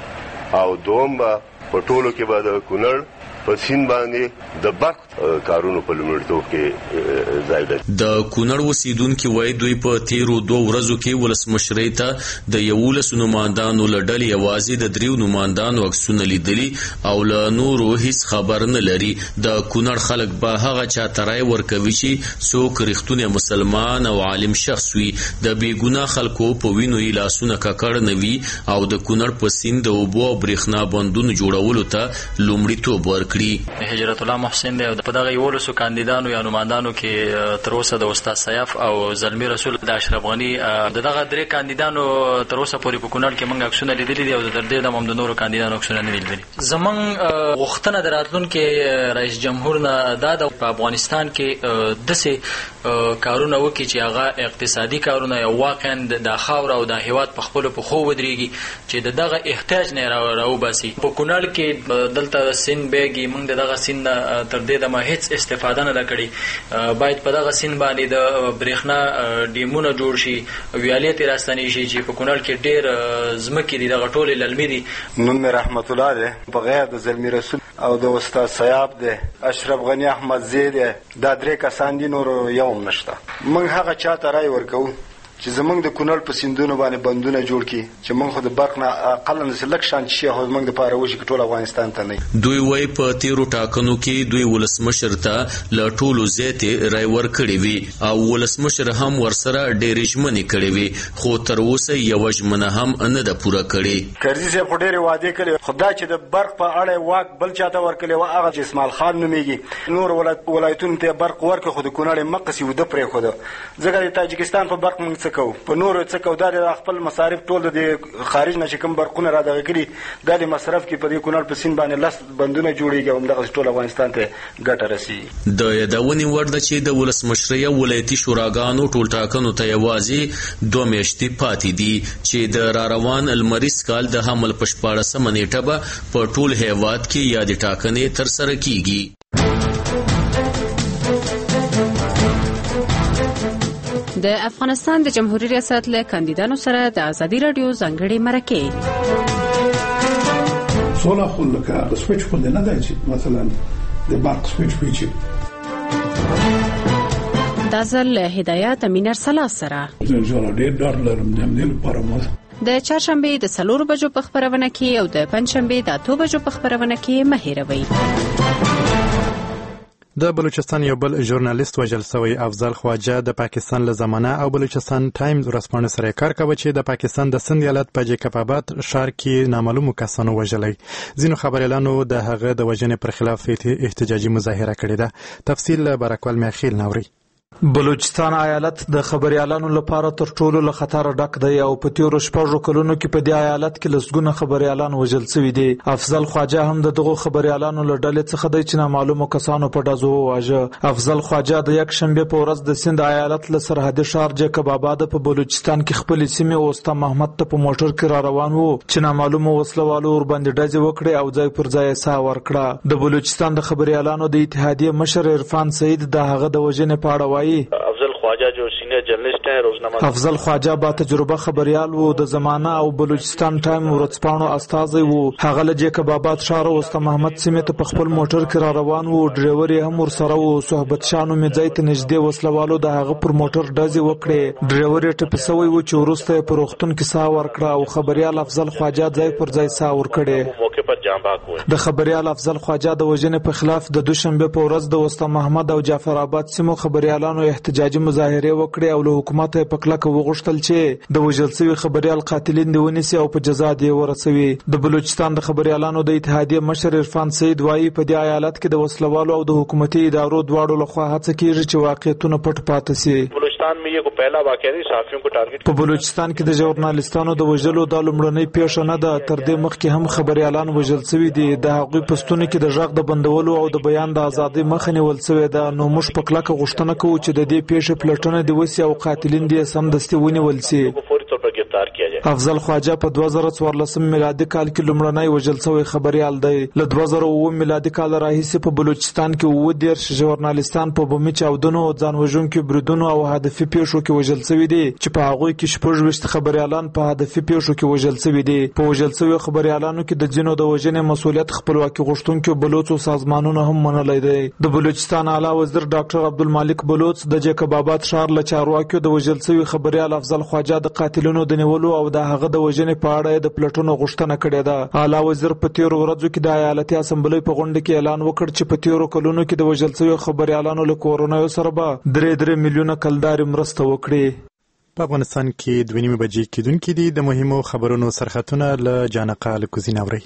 کې او دوم به په ټولو کې به د کونړ په سین باندې د برق کارونو په لومړیتوب کې ځای لري. د کونړ اوسیدونکو وایي دوی په تیرو 2 ورځو کې ولسمشرۍ ته د 11 نمائندانو له ډلې یوازې د 3 نمائندانو عکسونه لیدلي او له نورو هیڅ خبر نه لري. د کونړ خلک به هغه چا ته رای ورکوي چې څوک رښتونی مسلمان او عالم شخص وي. د بېګناه خلکو په وینو یې لاسونه ککړ نه وي او د کونړ په سیند د اوبو او برېښنا بندونو جوړولو ته لومړیتوب ورکړي. هجرت الله محسن دی په دغه 11 کاندیدانو یا نمائندانو کې تر اوسه د استاد سیاف او زلمی رسول د اشرف غنی دغه 3 کاندیدانو تر اوسه پورې په کونړ کې موږ عکسونه لیدلي دي او د دې د هم د نورو کاندیدانو عکسونه نه لیدلي. زمونږ غوښتنه د راتلونکي رئیس جمهور نه دا په افغانستان کې دسه کارونه وکړي چې هغه اقتصادي کارونه یا واقعا د خاور او د هیواد په خپل په خو ودرېږي چې دغه احتیاج نه راوباسي. په کونړ کې دلته سین بیګي موږ دغه سین تر دې د ما هیڅ استفاده نه کړې. باید په دغه سین باندې د برېښنا ډیمونه جوړ شي، ویالې ته راستنې شي چې په کونړ کې ډېر ځمکې دي دغه ټولې للمې دي. نوم رحمت الله دی، بغیر د زلمی رسول او د استاد سیاف دی، اشرف غنی احمد زید دا 3 کسان دي، نور یو هم نشته. موږ هغه چاته رای ورکوو چې زمونږ د کونړ په سیندونو باندې بندونه جوړ کړي چې موږ خو د برق نه اقل نه لږ شان شي خو موږ د پاره وشي ټول افغانستان ته نه. دوی وایي په تیرو ټاکنو کې دوی ولسمشر ته له ټولو زیاتې رای ورکړې وي او ولسمشر هم ورسره ډېرې ژمنې کړې وي خو تر اوسه یوه ژمنه هم نه ده پوره کړې. کرزي صاحب خو ډېرې وعدې کړې، خو دا چې د برق په اړه واک بل چاته ورکړی و هغه چې اسماعیل خان نومېږي، نور ولایتونو ته برق ورکړ خو د کونړ یې مقصي وده پرېښوده. ځکه د تاجکستان په برق موږ څه کوو، په نورو څه کوو، دا د خپل مصارف ټول د خارج نه چې کوم برقونه را دغه کړي دا د مصرف کې په دې کونړ په سیند باندې 10 بندونه جوړېږي او همدغسې ټول افغانستان ته ګټه رسېږي. د یادونې وړ ده چې د ولسمشرۍ او ولایتي شوراګانو ټول ټاکنو ته یوازې 2 میاشتې پاتې دي چې د راروان لمریز کال د حمل په 14مه نیټه به په ټول هیواد کې یادې ټاکنې ترسره کیږي. د افغانستان د جمهوریت ریاست له کاندیدانو سره د ازادي رادیو ځانګړې مرکه سوله خو لکه د سویچ خو نه دی چې مثلا د برق سویچ پیچي د ځل هدایت امین ارسلا سره زه ډېر ډار لرم د دې لپاره مو د چهارشنبه د 4 بجو په خبرونه کې او د پنځشنبه د 8 بجو په خبرونه کې مهیروي. د بلوچستان یو بل ژورنالیست وژل شوی افضل خواجه د پاکستان له زمانه او بلوچستان ټایمز ورځپاڼې سره کار کوي چې د پاکستان د سند ایالت په جیکب آباد ښار کې نامعلومو کسانو وژلی. ځینو خبريالانو د هغه د وژنې پر خلاف احتجاجي مظاهره کړې ده. تفصیل برکوال میخیل نوري. بلوچستان ایالت د خبريالانو لپاره تر ټولو له خطر ډک دی او په تیرو 6 کلونو کې په دې ایالت کې لسګونه خبريالان وژل شوي دي. افضل خواجه هم دغه خبريالانو له ډلې څخه دی چې نامعلومو کسانو په ډزو وواژه. افضل خواجه د یک شنبه په ورځ د سند ایالت له سرحدي ښار جیکب آباد په بلوچستان کې خپل سیمه اوستا محمد ته په موټر کې را روان وو چې نامعلومو وسلوالو ور باندې ډزې وکړي او ځای پر ځای سا ورکړه. د بلوچستان د خبريالانو د اتحادیه مشر عرفان سعید د هغه د وژنې په اړه وایي افضل خواجه جو سینئر جرنلسٹ ہیں روزنامہ افضل خواجه با تجربه خبريال وو د زمانه او بلوچستان ټایم ورځپاڼو استازی وو. هغه له جیکب آباد ښار اوستا محمد سیمه ته په خپل موټر کې را روان وو. ډرایور یې هم ورسره وو. صحبت شانو می ځای ته نږدې وسلوالو د هغه پر موټر ډزې وکړې. ډرایور یې ټپسوی وو چې وروسته په روغتون کې سا ورکړه او خبريال افضل خواجه ځای پر ځای سا ورکړې. د خبريال افضل خواجه د وژنې په خلاف د دوشنبه په ورځ د اوستا محمد او جعفر آباد سیمو خبريالانو احتجاجي مظاهره وکړه او له حکومت په کلکه وغوښتل چې د وژل شوی خبريال قاتلین دی ونیسي او په جزا دی ورسوي. د بلوچستان د خبريالانو د اتحادیه مشر عرفان سعید وایي په دې ایالت کې د وسلوالو او د حکومتي ادارو دواړو لخوا هڅه کیږي چې واقعیتونه پټ پاتې شي. بلوچستان में ये को पहला वाकया नहीं صحافیوں को टारगेट په بلوچستان کې د ژورنالیستانو د وژلو د لومړنۍ پیښه نه ده. تر دې مخکې هم خبريالان وژل شوي دي. د هغوی پستونه کې د ژغ د بندولو او د بیان د ازادۍ مخه نیول شوې ده. نو موږ په کلکه غوښتنه کوو چې د دې پیښې پلټنه د وسی او قاتلین دې سمدستي ونیول شي. افضل خواجه په 2014 میلادي کال کې لومړنی وژل شوی خبريال دی. له 2009 میلادي کال راهیسې په بلوچستان کې 10 ژورنالیستان په بمي چاودنو، ځان وژونکو بریدونو او هدفي پیښو کې وژل شوي دي چې په هغوی کې 26 خبريالان په هدفي پیښو کې وژل شوي دي. په وژل شویو خبريالانو کې د ځینو د وژنې مسؤلیت خپلواکي غوښتونکو بلوچو سازمانونو هم منلی دی. د بلوچستان اعلی وزیر ډاکټر عبدالمالک بلوچ د جیکب آباد ښار له چارواکیو د وژل شوي خبريال افضل خواجه د قاتلونو د نیولو او د هغه د وژنې په اړه د پلټونو غوښتنه کړې ده. اعلی وزیر په تیرو ورځو کې د ایالتي اسمبلی په غونډه کې اعلان وکړ چې په تیرو کلونو کې د وژل شویو خبريالانو له کورونو سره به 3 میلیونه کلدارې مرسته وکړي. په افغانستان کې 2:30 بجې کېدونکې دي. د مهمو خبرونو سرخطونه له جانقه لکوزین اوري.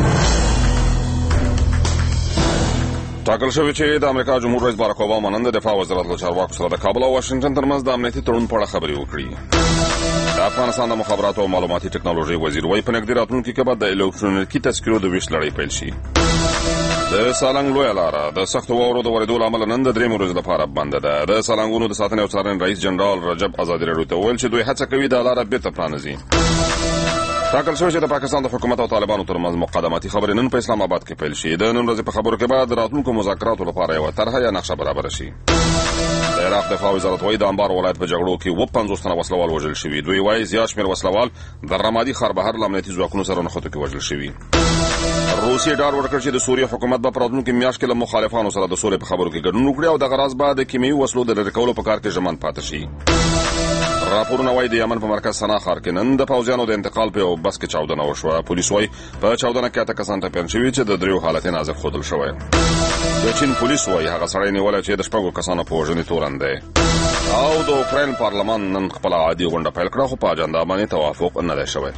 ټاکل شوی چې د امریکا جمهور رئیس باراک اوباما نن د دفاع وزارت له چارواکو سره د کابل او واشنگټن ترمنځ د امنیتي تړون په اړه خبرې وکړي. د افغانستان د مخابراتو او معلوماتي ټکنالوژي وزیر وايي په نږدې راتلونکي کې به د الکترونیکي تذکرو د ویش لړۍ پیل شي. د سالنګ لویه لاره د سختو واورو د ورېدو له امله نن د 3 ورځو لپاره بنده ده. د سالنګونو د ساتنې او څارنې رئیس جنرال رجب ازادي راډیو ته وویل چې دوی هڅه کوي د لاره بیرته پرانیزي. ټاکل شوی چې د پاکستان د حکومت او طالبانو ترمنځ مقدماتي خبرې نن په اسلام آباد کې پیل شي. د نن ورځې په خبرو کې بعد راتلونکو مذاکراتو لپاره یو طرحه یا نقشه برابر شي. د عراق دفاع وزارت وايي د انبار ولایت په جګړو کې 50 تنه وسلوال وژل شوي. دوی وايي زیات شمېر وسلوال د رمادي ښار بهر له امنیتي ځواکونو سره نښتو کې وژل شوي. روسیې ډاډ ورکړ چې د سوریې حکومت به په راتلونکي میاشت کې له مخالفانو سره د سولې په خبرو کې ګډون وکړي او دغه راز به د کیمیاوي وسلو د لرې کولو په کار کې ژمن پاتې شي. راپورونه وايي د یمن په مرکز سنا ښار کې نن د پوځیانو د انتقال په یو بس کې چاودنه وشوه. پولیس وايي په چاودنه کې 8 کسان ټپیان شوي چې د 3 حالت نازک ښودل شوی. د چین پولیس وايي هغه سړی نیولی چې د 4 کسانو په وژنې تورن دی. او د اوکراین پارلمان نن خپل عادي غونډه پیل کړه خو په اجنډا باندې توافق نه دی شوی.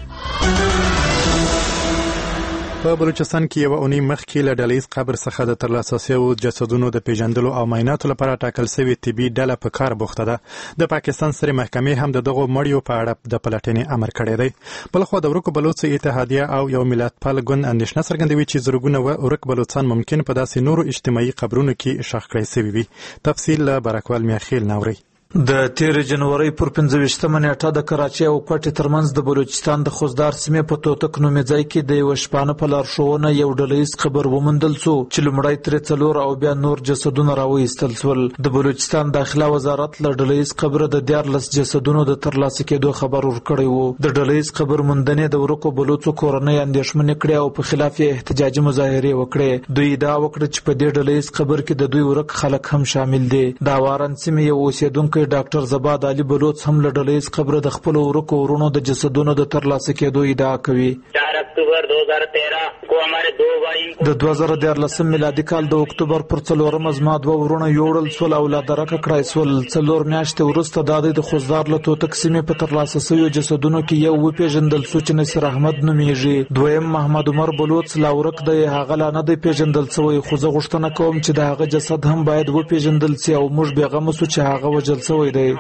په بلوچستان کې یو اونۍ مخکې له ډلهیز قبر څخه د ترلاسه شویو جسدونو د پیژندلو او معایناتو لپاره ټاکل شوې طبي ډله په کار بوخته ده. د پاکستان سترې محکمې هم د دغو مړیو په اړه د پلټنې امر کړی دی. بلخوا د ورکو بلوڅ اتحادیه او یو ملتپال ګوند اندېښنه څرګندوي چې زرګونه ورک بلوڅان ممکن په داسې نورو اجتماعي قبرونو کې ښخ کړی شوي وي. تفصیل له برکوال میاخیل ناوري. د 13 جنوري پر 15مه نیټه د کراچۍ او کوټې ترمنځ د بلوچستان د خوزدار سیمې په توتک نومي ځای کې د یو شپانه په لارښوونه یو ډلهیز قبر وموندل شو چې لومړی ترې 4 او بیا نور جسدونه راوایستل شول. د بلوچستان داخله وزارت له ډلهیز قبر د 14 جسدونو د ترلاسه کېدو خبر ورکړی وو. د ډلهیز قبر موندنې د ورکو بلوڅو کورنۍ اندېښمنې کړې او په خلاف یې احتجاجي مظاهرې وکړې. دوی ادعا وکړه چې په دې ډلهیز قبر کې د دوی ورک خلک هم شامل دي. د وارن سیمې یو اوسیدونکو ډاکټر زباد علي بلوچ هم له ډلهیز قبر د خپل ورکو ورونو د جسدونو د ترلاسه کېدو ادعا کوي. 4 اکتوبر 2013 کو ہمارے 2 بھائی د 2014 میلادي کال د اکتوبر پر 4 زما 2 ورونه یوړل سول او لا درکه کړای سول. 4 میاشتې وروسته د خوزدار له توتک سیمې په ترلاسه شویو جسدونو کې یو وپیژندل شو چې نصیر احمد نومیږي. دویم محمد عمر بلوچ لا ورک دی، هغه لا نه دی پیژندل شوی. خو زه غوښتنه کوم چې د هغه جسد هم باید وپیژندل شي او موږ بیغمه سو چې هغه وژل شوی دی.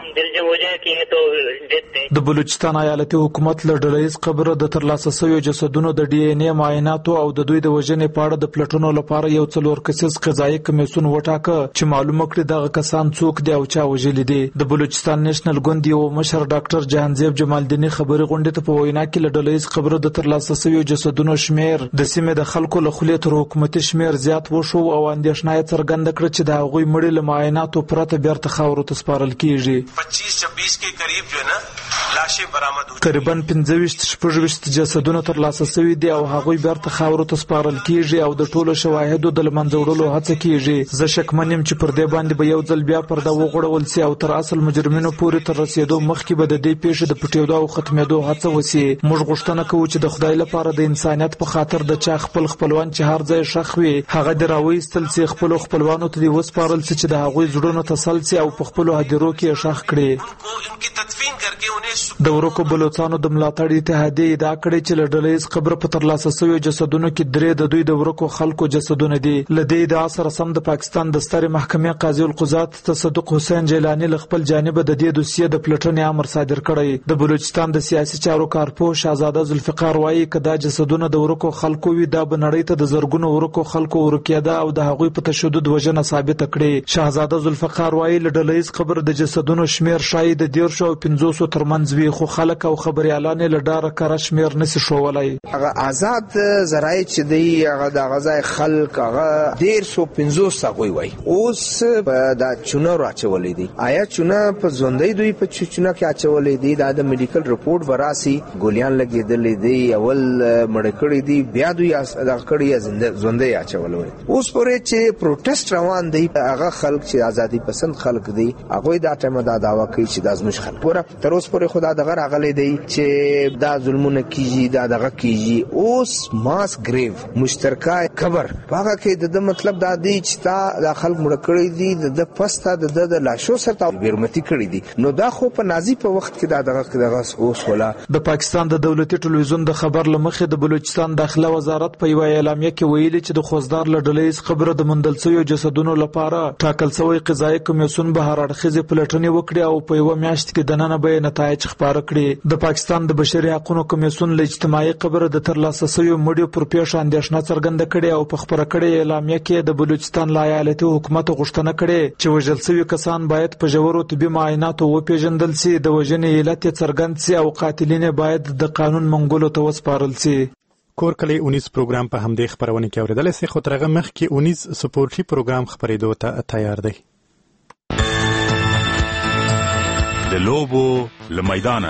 د بلوچستان ایالتي حکومت له ډلهیز قبر د ترلاسه شویو جسدونو د ډي ان اے معایناتو او د دوی د وژنې په اړه د پلټنو لپاره یو 4 کسیز قضایي کمیسیون وټاکه چې معلومه کړي دغه کسان څوک دي او چا وژلي دي. د بلوچستان نېشنل ګوند یو مشر ډاکټر جهانزیب جمالدیني خبري غونډې ته په وینا کې له ډلهیز قبر د ترلاسه شویو جسدونو شمیر د سیمې د خلکو له خولې تر حکومتي شمیر زیات وشو او اندېښنه یې څرګنده کړه چې د هغوی مړي له معایناتو پرته بیرته خاورو ته سپارل کیږي. 25-26 के करीब जो है ना लाशें बरामद हुई. تقریبا 15-16 جسدونه ترلاسه شوي دي او هغوی بیرته خاورو ته سپارل کیږي او د ټولو شواهدو د له منځه وړلو هڅه کیږي. زه شکمن یم چې پر دې باندې به یو ځل بیا پرده وغوړول سي او تر اصل مجرمینو پورې تر رسیدو مخکې به د دې پیښې د پټېدو او ختمېدو هڅه وسي. موږ غوښتنه کوو چې د خدای لپاره د انسانیت په خاطر د چا خپل خپلوان چې هر ځای ښخ وي هغه دې راوایستل سي، خپلو خپلوانو ته دې وسپارل سي چې د هغوی زړونو تسل سي او په خپلو هدیرو کې یې ښخ کړي. د ورکو بلوڅانو د ملاتړ اتحادیې ادعا کړې چې له ډلهیز قبر په ترلاسه شویو جسدونو کې 3 د دوی د ورکو خلکو جسدونه دي. له دې ادعا سره سم د پاکستان د سترې محکمې قاضي القضات تصدق حسین جیلانی له خپل جانب د دې دوسیې د پلټنې امر صادر کړی. د بلوچستان د سیاسي چارو کارپوه شهزاده ذوالفقار وایي که دا جسدونه د ورکو خلکو وي دا به نړۍ ته د زرګونو ورکو خلکو ورکېده او د هغوی په تشدد وژنه ثابته کړي. شهزاده ذوالفقار وایي له ډلهیز قبر د جسدونو شمیر شاید د 150 او 500 ترمنځ وي، خو خلک او خبريالان له ډاره کار شمیر نشي شوولای. هغه آزاد زراعت چې دی هغه د غذای خلک هغه 150 غوي وای اوس دا چونه راچولې دي. آیا چونه په ژوندۍ دوی په چونه کې اچولې دي؟ دا د میډیکل رپورت وراسي ګولیان لګېدلې دي، اول مړ کړي دي، بیا دوی دا کړي ژوندۍ اچولې. اوس پورې چې پروتست روان دي هغه خلک چې ازادي پسند خلک دي هغه دا ټیم دا داوا کوي چې دا زموږ خلک ګوره تر اوس پورې خدا دغه راغلي دي چې دا ظلمونه کیږي دا دغه کیږي. اوس ماس گریو مشترکه قبر هغه کې د مطلب دا دی چې تا د خلک مړ کړي دي د پسته د لاشو سره بیرمتي کړي دي. نو دا خو په نازي په وخت کې دا دغه اوس ولا د پاکستان د دولتي ټلویزیون د خبر لمخې د بلوچستان داخله وزارت په یو اعلامیه کې ویلي چې د خوزدار لډلې قبر د مندل شویو جسدونو لپاره ټاکل شوی قضایي کمیسیون به هر اړخیزه پلټنې وکړي او په یو میاشت کې دننه به نتایج خبره کړي. د پاکستان د بشري حقوقو کمیسیون له اجتماعي قبر د ترلاسه شویو مړیو پر پیښه اندېښنه څرګنده کړې او په خبره کړې اعلامیه کې د بلوچستان لایالتي حکومت غوښتنه کړې چې وژل شوي کسان باید په ژورو طبي معایناتو وپېژندل شي، د وژنې علت څرګند شي او قاتلین باید د قانون منګولو ته وسپارل شي. کور کلی اونیز پروګرام په همدې خبرونه کې اوریدل سي، خو ترغه مخ کې اونیز سپورټي پروګرام خبرېدو ته تیار دی. د لوبو لمیدانه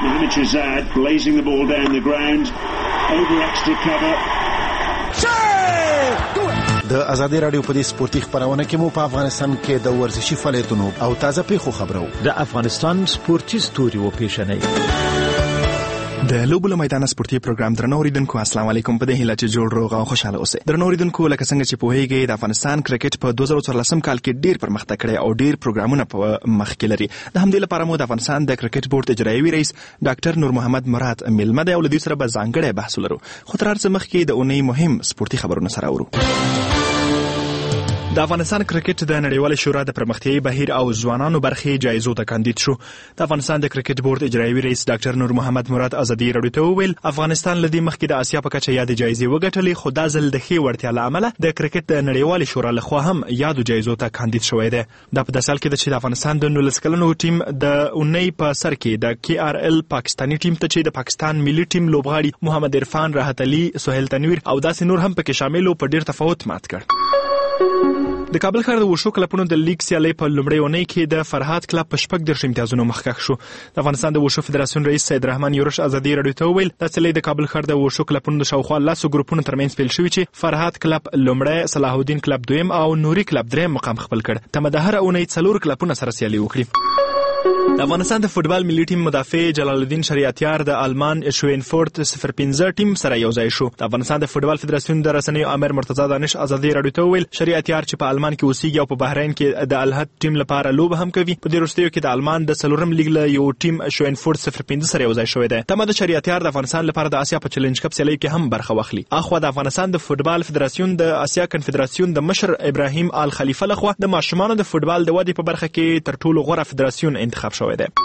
د ازادي رادیو په دې سپورتي خبرونه کې مو په افغانستان کې د ورزشي فعالیتونو او تازه پیښو خبرو د افغانستان سپورتي ستوري او پیښنې د لوبو له میدان سپورتي پروګرام درنو اوریدونکو السلام علیکم. په دې هیله چې جوړ روغ او خوشاله اوسئ. درنو اوریدونکو لکه څنګه چې پوهیږئ د افغانستان کرکټ په 2014 کال کې ډیر پرمختګ کړی او ډیر پروګرامونه په مخ کې لري. د همدې لپاره مو د افغانستان د کرکټ بورډ اجرایوي رئیس ډاکټر نور محمد مراد میلمه دی او له دوی سره به ځانګړی بحث ولرو. خو تر هر څه مخکې د اونۍ مهم سپورتي خبرونه سره اورو. د افغانستان کرکټ د نړیوال شورا د پرمختیایي بهیر او ځوانانو برخې جایزو ته کاندید شو. د افغانستان د کرکټ بورډ اجرایوي رئیس ډاکټر نور محمد مراد ازادي رادیو ته وویل افغانستان لدی مخکې د آسیا په کچه یاد جایزې وګټلې، خو دا ځل د ښې وړتیا له امله د کرکټ د نړیوال شورا لخوا هم یادو جایزو ته کاندید شوی دی. دا په داسې حال کې ده چې د افغانستان د 19 کلنو ټیم د اونۍ په سر کې د KRL پاکستاني ټیم ته چې د پاکستان ملي ټیم لوبغاړي محمد عرفان، راحت علي، سهیل تنویر او داسې نور هم پکې شامل او په ډیر تفاوت مات کړ. د کابل ښار د وشو کلبونو د لیګ سیالۍ په لومړۍ اونۍ کې د فرهاد کلب په 14 امتیازونو مخکښ شو. د افغانستان د وشو فدراسیون رئیس سید رحمان یورش ازادي رادیو ته وویل دا سیالۍ د کابل ښار د وشو کلبونو د شاوخوا 10 ګروپونو ترمنځ پیل شوې چې فرهاد کلب لومړی، صلاح الدین کلب دویم او نوري کلب دریم مقام خپل کړ. تمه ده هر اونۍ 4 کلبونه سره سیالي وکړي. د افغانستان د فوتبال ملي ټیم مدافع جلال الدین شریعتیار د آلمان شوینفورت 05 ټیم سره یو ځای شو. د افغانستان د فوتبال فدراسیون د رسنیو امیر مرتضی دانش ازادي رادیو ته وویل شریعتیار چې په آلمان کې اوسېږي او په بحرین کې د الحد ټیم لپاره لوبه هم کوي. په دې وروستیو کې د آلمان د څلورم لیګ له یو ټیم شوینفورت 05 سره یو ځای شوی دی. تمه ده شریعتیار د افغانستان لپاره د آسیا په چیلنج کپ سیالۍ کې هم برخه واخلي. اخوا د افغانستان د فوتبال فدراسیون د آسیا کنفدراسیون د مشر ابراهیم آل خلیفه لخوا د ماشومانو د فوتبال د ودې په برخه کې تر ټولو غوره فدراسیون انتخاب شوی دی.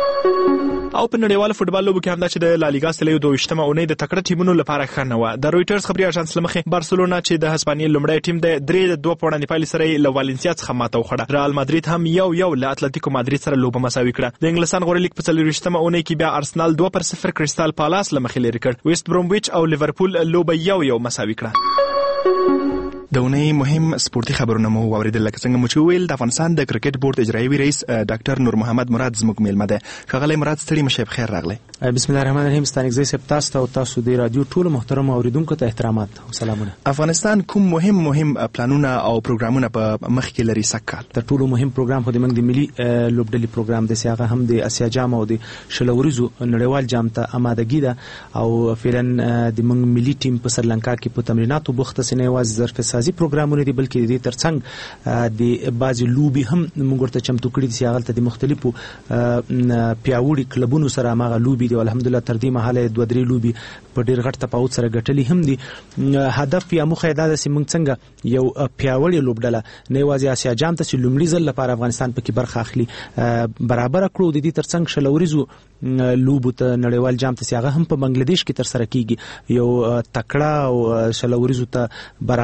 او په نړیواله فوتبال لوبو کې هم دا چې د لالیګا سیالۍ 22مه اونۍ د تکړه ټیمونو لپاره ښه نه وه. د رویټرز خبري اژانس له مخې بارسلونا چې د هسپانیې لومړی ټیم دی 3-2 په وړاندې پایلې سره له والنسیا څخه ماته وخوړه. رئال مادرید هم 1-1 له اتلتیکو مادرید سره لوبه مساوي کړه. د انګلستان غوره لیګ په 24مه اونۍ کې بیا ارسنال 2-0 کریسټال پالاس له مخې لرې کړ. ویسټ برومویچ او لیورپول لوبه 1-1 مساوي کړه. د اونۍ مهم سپورتي خبرونه مو واوریدل. لکه څنګه مو چې ویل د افغانستان د کرکټ بورډ اجرایوي رئیس ډاکټر نور محمد مراد زموږ میلمه دی. ښاغلی مراد ستړي مشه بخیر راغلی. بسم الله الرحمن الرحیم. ستانګزی صاحب تاسو ته او تاسو د رادیو ټولو محترم اوریدونکو ته احترامات او سلامونه. افغانستان کوم مهم پلانونه او پروګرامونه په مخ کې لري سکهال؟ تر ټولو مهم پروګرام خو د موږ د ملي لوبډلې پروګرام دی، هغه هم د اسیا جام او د شلوريزو نړیوال جام ته آمادګي ده او فعلا د موږ ملي ټیم په سریلانکا کې په تمریناتو بوخته سینې واز ظرف سازي پروګرامونه دي، بلکې د ترڅنګ د بعضی لوبي هم موږ ورته چمتو کړی دي. هغه ته د مختلفو پیاوړي کلبونو سره ماغه لوبي دي. الحمدلله تر دې مهاله 2-3 لوبي په ډیر غټ تفاوت سره ګټلې هم دي. هدف یا موخه دا ده چې موږ څنګه یو پیاوړی لوبډله نه یوازې آسیا جام ته چې لومړي ځل لپاره افغانستان پکې برخه اخلي برابر کړو. د دې ترڅنګ شلوريزو لوبو ته نړیوال جام ته هغه هم په بنگلاديش کې تر سره کیږي. یو تکړه او شلوريزو ته برابر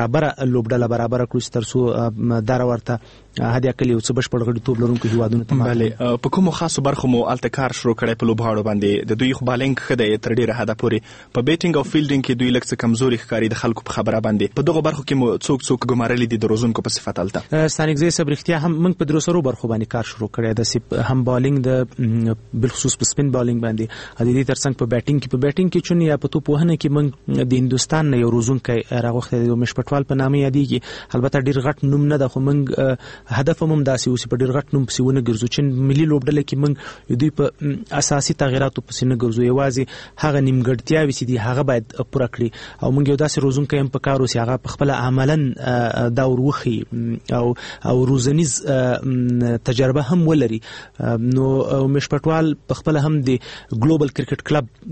لوبډله برابر کړو ترڅو دار ورته هدي کلی او څه بشپړ غړیتوب لرونکو هیوادونو ته بله په کومو خاصو برخو مو التکار شروع کړی په لوبغاړو باندې د دوی خو بالینګ خدای تر ډیره حد پورې په بیټینګ او فیلډینګ کې دوی لکه کمزوري ښکاری د خلکو په خبره باندې په دغه برخو کې مو څوک ګمارلي دي د روزونکو په صفت الته ستانګزي صبرختیا هم موږ په دروسرو برخو باندې کار شروع کړی د هم بالینګ د بالخصوص په سپین بالینګ باندې د دې ترڅنګ په بیټینګ کې چون یا په توپ وهنه کې موږ د هندستان نه یو روزونکو راغوښته د مشپټوال په نامه یادېږي البته ډیر غټ نوم نه ده خو موږ هدف هم داسې اوس په ډیر غټ نوم پسې ونه ګرځو چې ملي لوبډله کې موږ دوی په اساسي تغیراتو پسې نه ګرځو یوازې هغه نیمګړتیاوې چې دي هغه باید پوره کړي او موږ یو داسې روزونکی هم په کار اوسي هغه په خپل عملاً دا وروخي او روزنیز تجربه هم ولري نو مشپټوال په خپل هم د ګلوبل کرکټ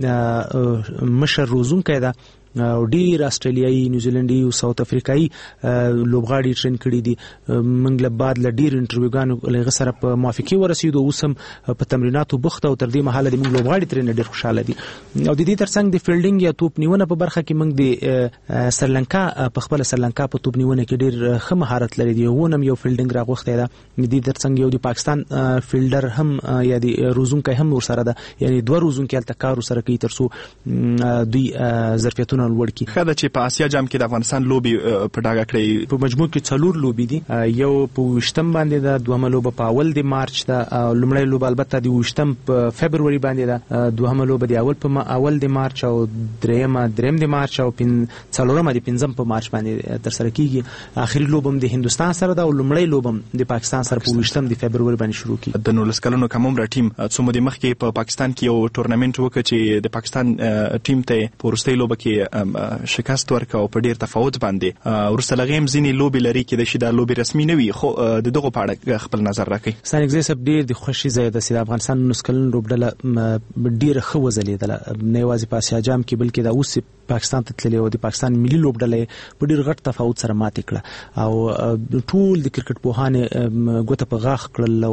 کلب مشر روزونکی ده او ډیر استرالیایي نیوزیلندي او ساوث افریقایي لوبغاړي ټرین کړي دي موږ له بعد له ډیر انټرویوګانو لږ سره په موافقه ورسېدو اوس هم په تمریناتو بوخت او تر دې مهاله د موږ لوبغاړي ټرین ډیر خوشاله دي او د دې ترڅنګ د فیلډینګ یا توپ نیونه په برخه کې موږ د سریلانکا په خپل سریلانکا په توپ نیونه کې ډیر ښه مهارت لري دی ونم یو فیلډینګ راغوښته ده د دې ترڅنګ یو د پاکستان فیلډر هم یا د روزونکو هم ورسره ده یعنی دوه روزونکو الته کار سره کوي ترڅو دوی ظرفیتونه لوړ کی خدای چې په آسیا جام کې د افغانستان لوبي په ډاګه کړی په مجموع کې 4 لوبي دي یو په 20 باندې د دوهمه لوبه په اول د مارچ د لومړی لوبه البته د 20 په فبرवरी باندې د دوهمه لوبه د اول د مارچ او دریم د مارچ او څلورمه د 5 په مارچ باندې تر سره کیږي اخري لوبه د هندستان سره د لومړی لوبه د پاکستان سره په 20 د فبرवरी باندې شروع کیږي د 19 کلونو کومره ټیم څومره د مخ کې په پاکستان کې یو ټورنمنت وکړ چې د پاکستان ټیم ته په وروستۍ لوبه کې شکست ورکاو په ډیر تفاوت باندې ورسره لغیم ځینې لوبي لري کې د شیدا لوبي رسمي نه وي خو د دغه په اړه خپل نظر راکړي ستانګزي سب ډیر د خوشي ځای د افغانستان نسکلن لوبډله ډیر خو وزلیدله نه یوازې په آسیا جام کې بلکې د اوس پاکستان ته تللی او د پاکستان ملي لوبډله په ډیر غټ تفاوت سره ماتې کړه او ټول د کرکټ پوهانه ګوته په غاخ کړل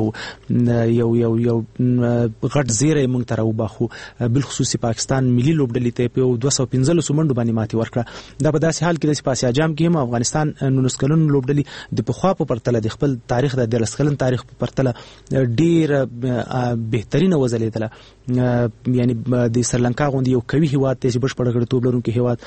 او یو غټ زیره مونږ ته راوباخو بالخصوص پاکستان ملي لوبډلې ته په 215 منډو باندې ماتې ورکړه دا په داسې حال کې د آسیا جام کې هم افغانستان 19 کلن لوبډلې د پخوا په پرتله د خپل تاریخ د 13 کلن تاریخ په پرتله ډیر بهترینه وزلیدله یعنی د سریلانکا غوندي یو قوي هیواد ته چې بشپړ غړیتوب لرونکي هیواد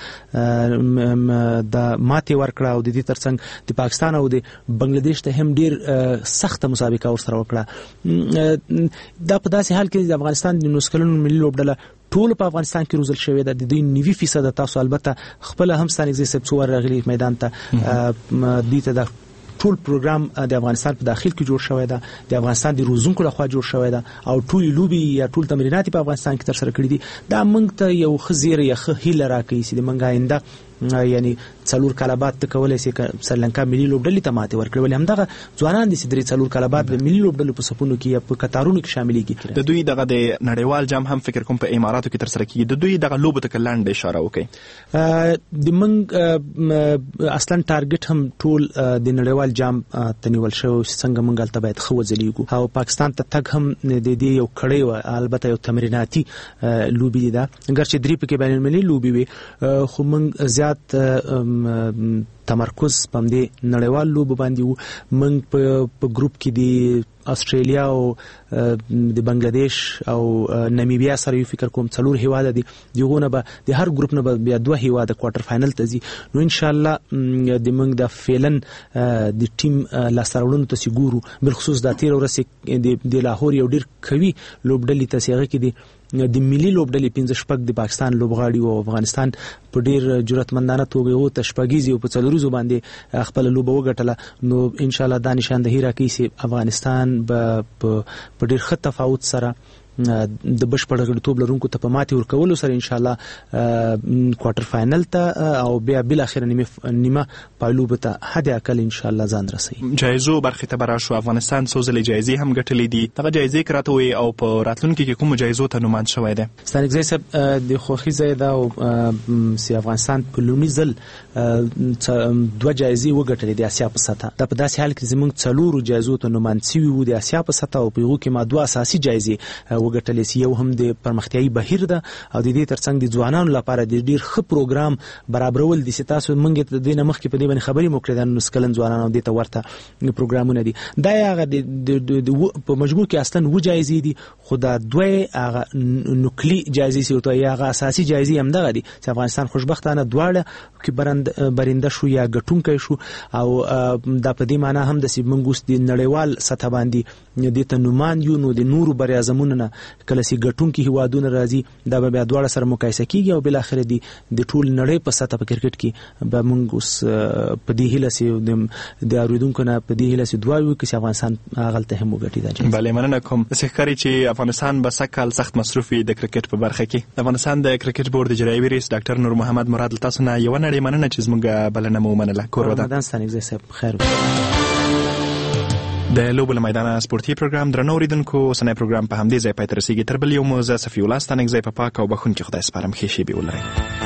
د ماتې ورکړه او د دې ترڅنګ د پاکستان او د بنگلاديش ته هم ډیر سخت مسابقه ورسره وکړه دا په داسې حال کې د افغانستان د 19 کلن ملي لوبډله ټول په افغانستان کې روزل شوی د دې 90% تاسو البته خپل هم ستانګزي سب څوار راغلي میدان ته دې ته ټول پروګرام د افغانستان په داخل کې جوړ شوی دی د افغانستان د روزونکو لخوا جوړ شوی دی او ټول لوبي یا ټول تمرینات په افغانستان کې تر سره کړی دي دا موږ ته یو خزیره یا هیله راکړي چې موږ آینده یعنی څلور کاله بعد ته کولای شي سریلانکا ملي لوبډلې ته ماتې ورکړي ولې همدغه ځوانان دي چې درې څلور کاله بعد د ملي لوبډلې په صفونو کې یا په قطارونو کې شاملېږي د دوی دغه د نړیوال جام هم فکر کوم په اماراتو کې تر سره کیږي د دوی دغه لوبه ته لاندې اشاره وکړي د موږ اصلا ټارګټ هم ټول د نړیوال جام تنیول شو څنګه موږ البته باید خو ځلیږو او پاکستان ته تک هم د دې یو کړي و البته یو تمریناتي لوبي ده ګرچې درې پکې بین المللي لوبي وي خو موږ زیات تمرکز پم دي نړیوال لوب باندې موږ په ګروپ کې دي استرالیا او د بنگلاديش او ناميبیا سره یو فکر کوم څلور هیواد دي دغه به د هر ګروپ نه بیا دوه هیواد کوارټر فائنل ته ځي نو ان شاء الله د موږ د فعلن د ټیم لاسرولونو ته سګورو بالخصوص د تیر ورسې د لاهور یو ډیر قوي لوبډلې ته سیغه کې دي د ملي لوبډلې 15 شپږ د پاکستان لوبغاړي او افغانستان په ډیر جرأتمندانه توګه او تشپګیزي او په څلورو باندې خپل لوبه وګټله نو ان شاء الله دا نشاندهی راکړي چې افغانستان په ډیر ښه تفاوت سره د بشپړ غړیتوب لرونکو ته په ماتې ورکولو سره ان شاء الله کوارټر فائنل ته او بیا بل اخر نیمه پایلوب ته هدا کل ان شاء الله ځان رسي جایزو برخه ته براشو افغانستان سوزلې جایزې هم ګټلې دي دغه جایزې کراته وي او په راتلونکي کې کوم جایزو ته نومان شوی دی ستانګزي سب د خوخي زیاده او سی افغانستان په لومړي ځل دوه جایزې وګټلې د اسیا په سطح د په داسې حال کې زموږ څلورو جایزو ته نومان شوی وو د اسیا په سطح او په یو کې ما دوه اساسي جایزې وګټل سي. یو هم د پرمختیايي بهیر ده او د دې ترڅنګ د ځوانانو لپاره د ډیر ښه پروګرام برابرول دي. تاسو موږ ته د مخکې په دې باندې خبرې مو کړې د نسکلن ځوانانو د ته ورته پروګرامونه دي. دا هغه د په مجموع کې اصلا و جایزې دي، خو دا دوه هغه نوکلي جایزې سي او هغه اساسي جایزې هم دغه دي چې افغانستان خوشبختانه دواړه کې برنده شو یا ګټونکی شو. او دا په دې معنی هم د سیمنګوس د نړیوال سطح باندې د تنومان یو نو د نورو بر اعظمونو نه کله سي ګټونکي هوادونه راځي دا به دواړه سره مقایسه کیږي او بل اخر دي د ټول نړۍ په سطح په کرکټ کې به موږ اوس په دې هله سي د اوریدونکو نه په دې هله سي دوايو کې افغانستان غلطه هم وګټي دا. بله مننه کوم. ښکاري چې افغانستان به سکهال سخت مصروفي د کرکټ په برخه کې. افغانستان د کرکټ بورډ اجرایي رئیس ډاکټر نور محمد مراد تاسو نه یو نړۍ مننه چې زموږ بلنه مو منله. کور ودان ستانګ زه خیر. د لوبو له میدانه سپورتي پروګرام درنو اوریدونکو سنې پروګرام په همدې ځای پای ته رسیږي. تر بل یو مو زه صفي الله ستانګ زه په پاک او بخون کې خدای سپارم. ښې شېبې ولرئ.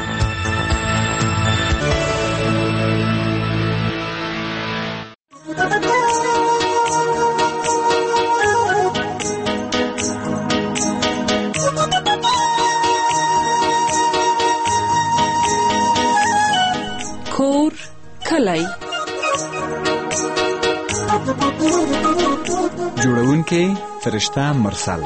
کور کلی جوړونکی فرشته مرسل.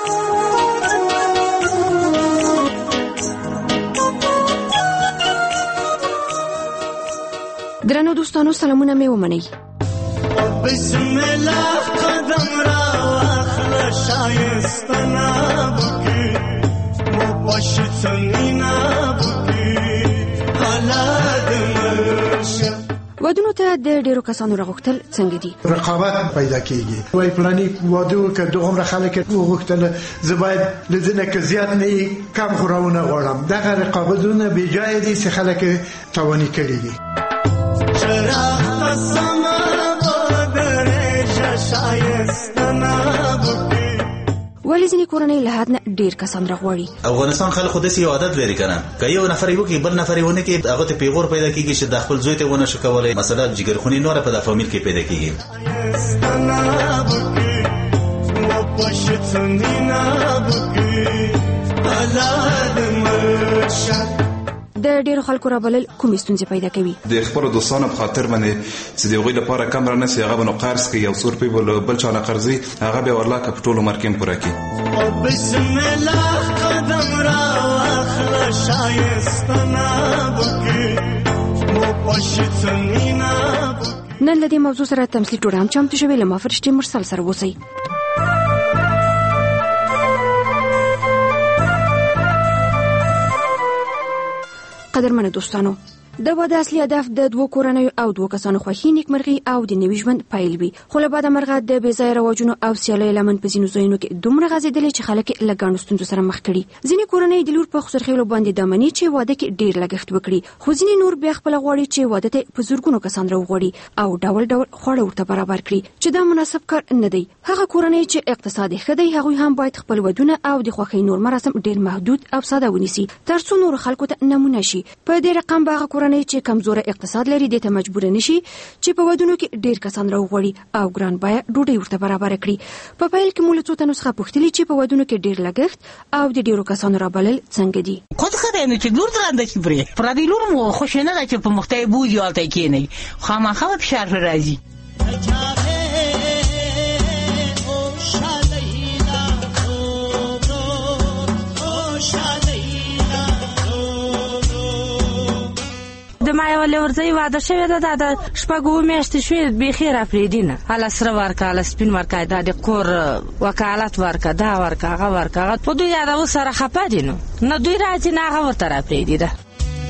درنو دوستانو سلامونه مې ومنئ. بسم الله قدم را واخله شایستنا بکی مباشتنینا بکی حالات مرشه. ودونو ته د ډیرو کسانو راغوښتل څنګه دي؟ رقابت پیدا کیږي. وای پلاني واده که دومره خلک وغوښتل زه باید لدنه که زیات نه کم خوراونه غواړم. دغه رقابتونه بې جای دي چې خلک تواني کړي دي. چراغ تسمه بدرې شایستنا بکی. ولی ځینې کورنۍ له حد نه ډیر کسان راغواړي. افغانستان خلکو داسې یو عادت لري کنه که یو نفر یو کې بل نفر یو نه کې هغه ته پیغور پیدا کیږي چې د خپل زوی ته ونه شو کولای. مثلا جګرخونی نور په د فامیل کې پیدا کیږي. د ډیرو خلکو رابلل کومې ستونزې پیدا کوي؟ د خپل دوستانو په خاطر باندې چې د هغوی لپاره کم رانه سي هغه باندې قرض کوي. یو څو روپۍ بل چا نه قرضي هغه به ورلا که په ټول عمر کې پوره کړي. بسم الله قدم را واخله شایستنا بکی مباشتنینا. نن له دې موضوع سره تمثیل ټوډه هم چمتو شوې. له ما فرشتې مرسل سره اوسئ. قدرمنو دوستانو، د واده اصلي هدف د دوه کورنیو او دوه کسانو خوښي، نیکمرغي او د نوي ژوند پیل وي. خو له بعده مرغه د بې ځایه رواجونو او سیالیو لمن په ځینو ځایونو کې دومره غځېدلې چې خلک له ګڼو ستونزو سره مخ کړي. ځینې کورنۍ د لور په خسرخېلو باندې دا مني چې واده کې ډېر لګښت وکړي، خو ځینې نور بیا خپله غواړي چې واده ته په زرګونو کسان راوغواړي او ډول ډول خواړه ورته برابر کړي چې دا مناسب کار نه دی. هغه کورنۍ چې اقتصاد ښه دی هغوی هم باید خپل ودونه او د خوښۍ نور مراسم ډېر محدود او ساده ونیسي تر څو نور خلکو ته نمونه شي. په دې رقم به هغه کورنۍ چې کمزوره اقتصاد لري دې ته مجبور نشي چې په ودونو کې ډېر کسان راوغواړي او ګران بیه ډوډۍ ورته برابر کړي. په پیل کې مو له څو تنو څخه پوښتلي چې په ودونو کې ډېر لګښت او د ډېرو کسانو رابلل څنګه دي. خود خدای نو چې لور درنده شي پرې لور مو خوښ نه ده چې په مختای بوجي حالت کې نه خامخا فشار راځي. د ما یو لورځي واده شوی ده د شپږو میاشتې شوې به خیر افریدینه هله سره ورکا هله سپین ورکا د کور وکالت ورکا دا ورکا هغه ورکا په دوی یاد سره خپه دي نو دوی راځي نه هغه ورته افریدي ده.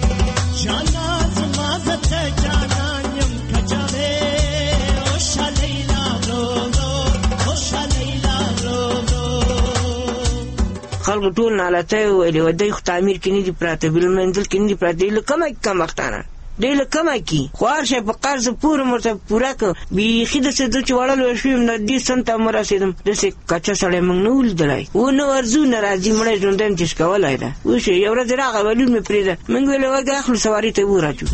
خلق ټول نالته ویلي ودی خو تعمیر کې نه دي پراته بل منزل کې نه دي پراته له کم وختانه دی له کم کی خوار شه په قرض پور مرته پورا ک بي خید څه د چوړل شوم نه دي سنت مراسیدم د څه کچا سړی موږ نه ولدلای و نو ارزو ناراضي مړ ژوندم چې کولای دا و شه یو ورځ راغی ولې مې پریده موږ ویل وګه خپل سواری ته وراچو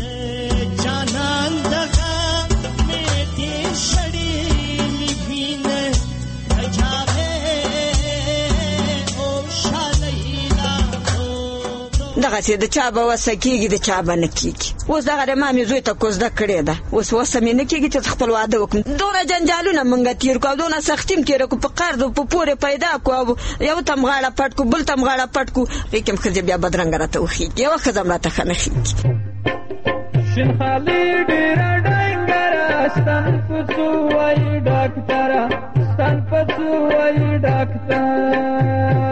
دغسې د چا به وسه کېږي د چا به نه کېږي. اوس دغه د مامې زوی ته کوزده کړې ده، اوس وسه مې نه کېږي چې خپل واده وکړم. دونه جنجالونه موږ تېر کړو او دونه سختي م تېره کړو، په قرض او په پورې پیدا کړو او یو ته م غاړه پټ کړو بل ته م غاړه پټ کړو. هغې کې م ښځې بیا بدرنګه راته وښېږي، یوه ښځه م راته ښه نه ښېږي. شنخالي ډېره ډنګره ستن په څو وایي ډاکټره، ستن په څو وایي ډاکټره.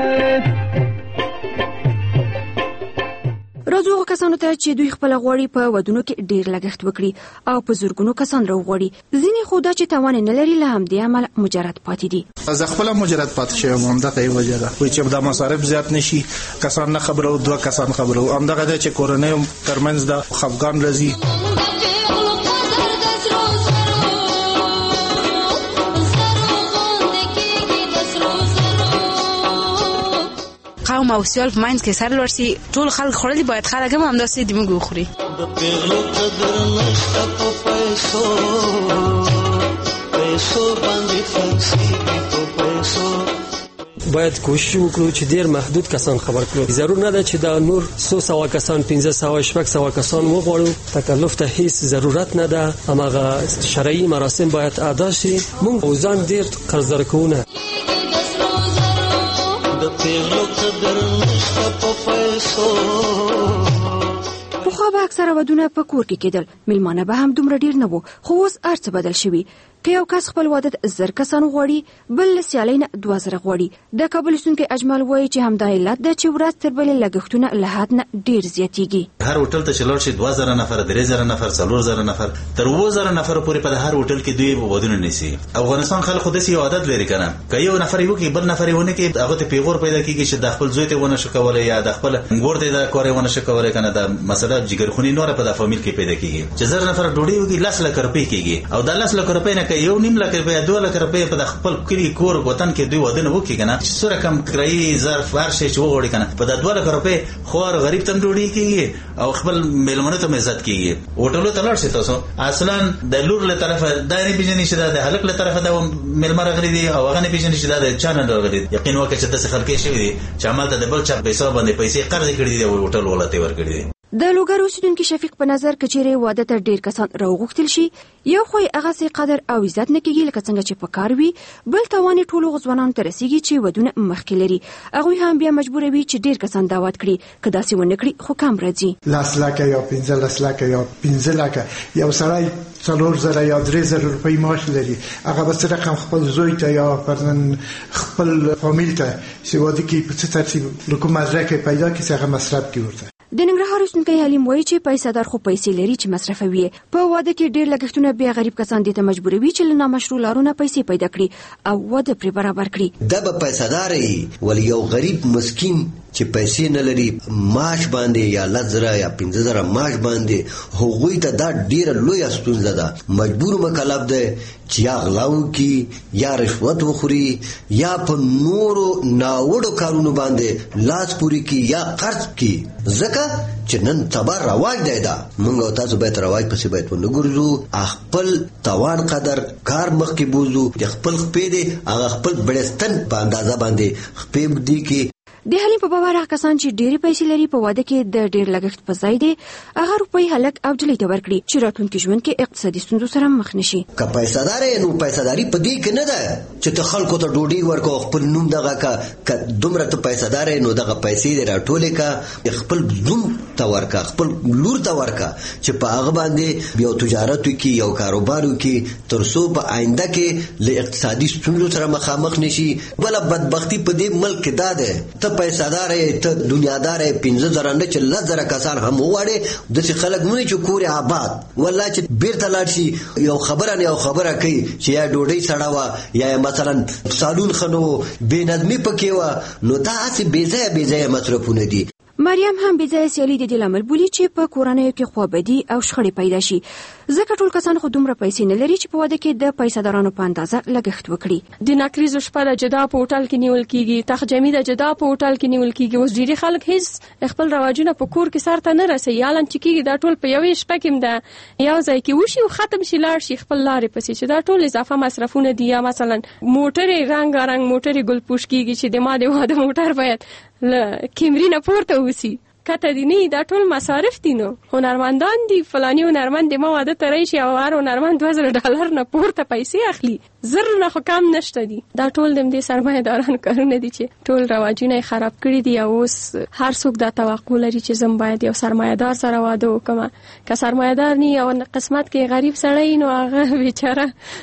راځو هغو کسانو ته چې دوی خپله غواړي په ودونو کې ډېر لګښت وکړي او په زرګونو کسان راوغواړي. ځینې خو دا چې توان یې نه لري له همدې امله مجرد پاتې دي. زه خپله مجرد پاتې شویم، همدغه یې وجه ده. وایي چې دا مصارف زیات نه شي، کسان نه خبرو، 2 کسان خبرو، همدغه ده چې کورنیو ترمنځ د خفګان راځي. قوم او سیال په منځ کې سر لوړ شي، ټول خلک خوړلي باید خلک هم همداسې د موږ وخوري. د پیغلو قدر نشته په پیسو، پیسو باندې فلسفي په پیسو. باید کوشش وکړو چې ډیر محدود کسان خبر کړو. ضرور نه ده چې دا نور 100 کسان 1500 600 کسان وغواړو، تکلف ته هیڅ ضرورت نه ده. هماغه شرعي مراسم باید ادا شي. موږ اوزان ډیر قرضدار کوونه. پیغلو قدر نشته په پیسو. پخوا به اکثره ودونه په کور کې کېدل، میلمانه به هم دومره ډیر نه وو، خو اوس هر څه بدل شوي. که یو کس خپل واده 1000 کسان غواړي، بل له سیالۍ نه 2000 غواړي. د کابل اوسېدونکی اجمل وایي چې همدا علت ده چې ورځ تر بلې لګښتونه له حد نه ډیر زیاتېږي. هر هوټل ته چې لاړ شي 2000 نفر، 3000 نفر، 4000 نفر، تر 2000 نفر پورې په هر هوټل کې دوی ودونه نیسي. افغانستان خلک خو داسې عادت لري کنه، که یو نفر یو کې بل نفر یې ونه کې، هغه ته پیغور پیدا کیږي چې د خپل زوی ته ونه شو کولای یا د خپل ګور ته د کار ونه شو کولای کنه. دا مسله جګرخونی نور په د فامیل کې پیدا کیږي چې 1000 نفر ډوډۍ وږي 10 لک روپۍ کیږي او د 10 لک روپۍ نه کې یو نیم لک روپۍ 2 لک روپۍ په خپل کلی کور وطن کې دوی ودونه وکړي کنه. سره کم کرایي ظرف ورشي چې وګوري کنه، په د 2 لک روپۍ خور غریب تم ډوډۍ کیږي او خپل میلمنو ته عزت کیږي. هوټلو ته لاړ شي تاسو اصلا د لور له طرفه دایره پیژنې شي، د هلک له طرفه د میلمه راغلي دي او هغه نه پیژنې شي د چانل راغلي. یقین وکړه چې د خلک شي دي چې عمل ته د بل چا پیسې باندې پیسې قرض کړي دي او هوټل ولته ورکړي دي. د لوګر اوسیدونکو شفیق په نظر کچېره واده ته ډیر کسان راوغوښتل شي، یو خو هغه سي قدر او عزت نه کیږي لکه څنګه چې په کار وي، بل توانې ټولو غزوانان ته رسیږي چې ودونه مخکې لري. هغه هم بیا مجبور وي چې ډیر کسان دعوت کړي، کدا سي ونه کړي خو کم راځي. 10 لک یا 15 لک یا 15 لک یو سړی 4000 یا 3000 روپۍ معاش لري، هغه به څه رقم خپل زوی ته یا پرنن خپل فامیل ته چې واده کې په څه ترتیب لکه مزرعه پیدا کړي هغه مصرف کوي ورته. د ننګرهار اوسیدونکی حلیم وایي چې پیسه‌دار خو پیسې لري چې مصرفوي. په واده کې ډیر لګښتونه بیا غریب کسان دي ته مجبوروي چې له نامشروع لارونو پیسې پیدا کړي او واده پرې برابر کړي. دا به پیسه‌دار وي ولې یو غریب مسکین چې پیسې نه لري معاش باندې یا 1000 یا 15000 معاش باندې هغوی ته دا ډیره لوی ستونزه ده. مجبور مکلف ده چې یا غلاو کی یا رشوت وخوري یا په نورو ناوړو کارونو باندې لاس پوری کی یا قرض کی. ځکه چې نن سبا رواج دی دا موږ او تاسو به رواج پسې باید ونګورځو، خپل توان قدر کار مخ کې بوزو، خپل خپې دي هغه خپل بړستن په اندازه باندې خپې دي کې. د حلیم په باور هغه کسان چې ډېری پیسې لري په واده کې د ډېر لګښت په ځای دی هغه روپۍ هلک او جلۍ ته ورکړي چې راتلونکي ژوند کې اقتصادي ستونزو سره مخ نشي. که پیسه‌دار یې نو پیسه‌داري په دې کې نه ده چې ته خلکو ته ډوډۍ ورکو، خپل نوم دغه کا دومره ته پیسه‌دار یې نو دغه پیسې دې راټولې کا خپل زوم ته ورکا، خپل لور ته ورکا چې په هغه باندې یو تجارت وکړي یو کاروبار وکړي تر څو په آینده کې له اقتصادي ستونزو سره مخامخ نشي. بل بدبختی په دې ملک کې ده ته پیسه‌دار یې ته دنیادار یې 15000 نه چې 10000 کسان هم وواړي د څه خلک مونږ چې کور آباد والله چې بیرته لاړ شي یو خبره نه یو خبره کوي چې یا ډوډۍ سړه وا یا مثلا سالون خنو بے نظمی پکې وا نو دا هڅه بې ځای مصرفونه دي. مریم هم بځای سیالي د دې لامل بولي چې په کورنیو کې خوابدي او شخړې پیدا شي، ځکه ټول کسان خو دومره پیسې نه لري چې په واده کې د پیسه‌دارانو په اندازه لګښت وکړي. د ناکریزو شپه د جدا په هوټل کې نیول کیږي، تخجمی د جدا په هوټل کې نیول کیږي. اوس ډیری خلک هیڅ خپل رواجونه په کور کې سره نه رسي، یالن چې کیږي دا ټول په یوې شپه کې د یو ځای کې وشي او ختم شي لاړ شي خپل لارې پسې، چې دا ټول اضافه مصرفونه دي. یا مثلا موټرې رنگارنګ موټرې ګلپوش کیږي چې د ما د واده موټر باید له کیمري نه پورته وسی، کته دي نه دا ټول مصارف دي نو هنرمندان دي فلاني هنرمند ما واده ته راشي او هر هنرمند $2000 نه پورته پیسې اخلي زر نه خو کم نشته دي دا ټول د دې سرمایه‌دارانو کارونه دي چې ټول رواجونه خراب کړی دي او اوس هر څوک دا توقع لري چې زم باید یو سرمایه‌دار سره واده وکم که سرمایه‌دار نه یو قسمت کې غریب سړی نو هغه بیچاره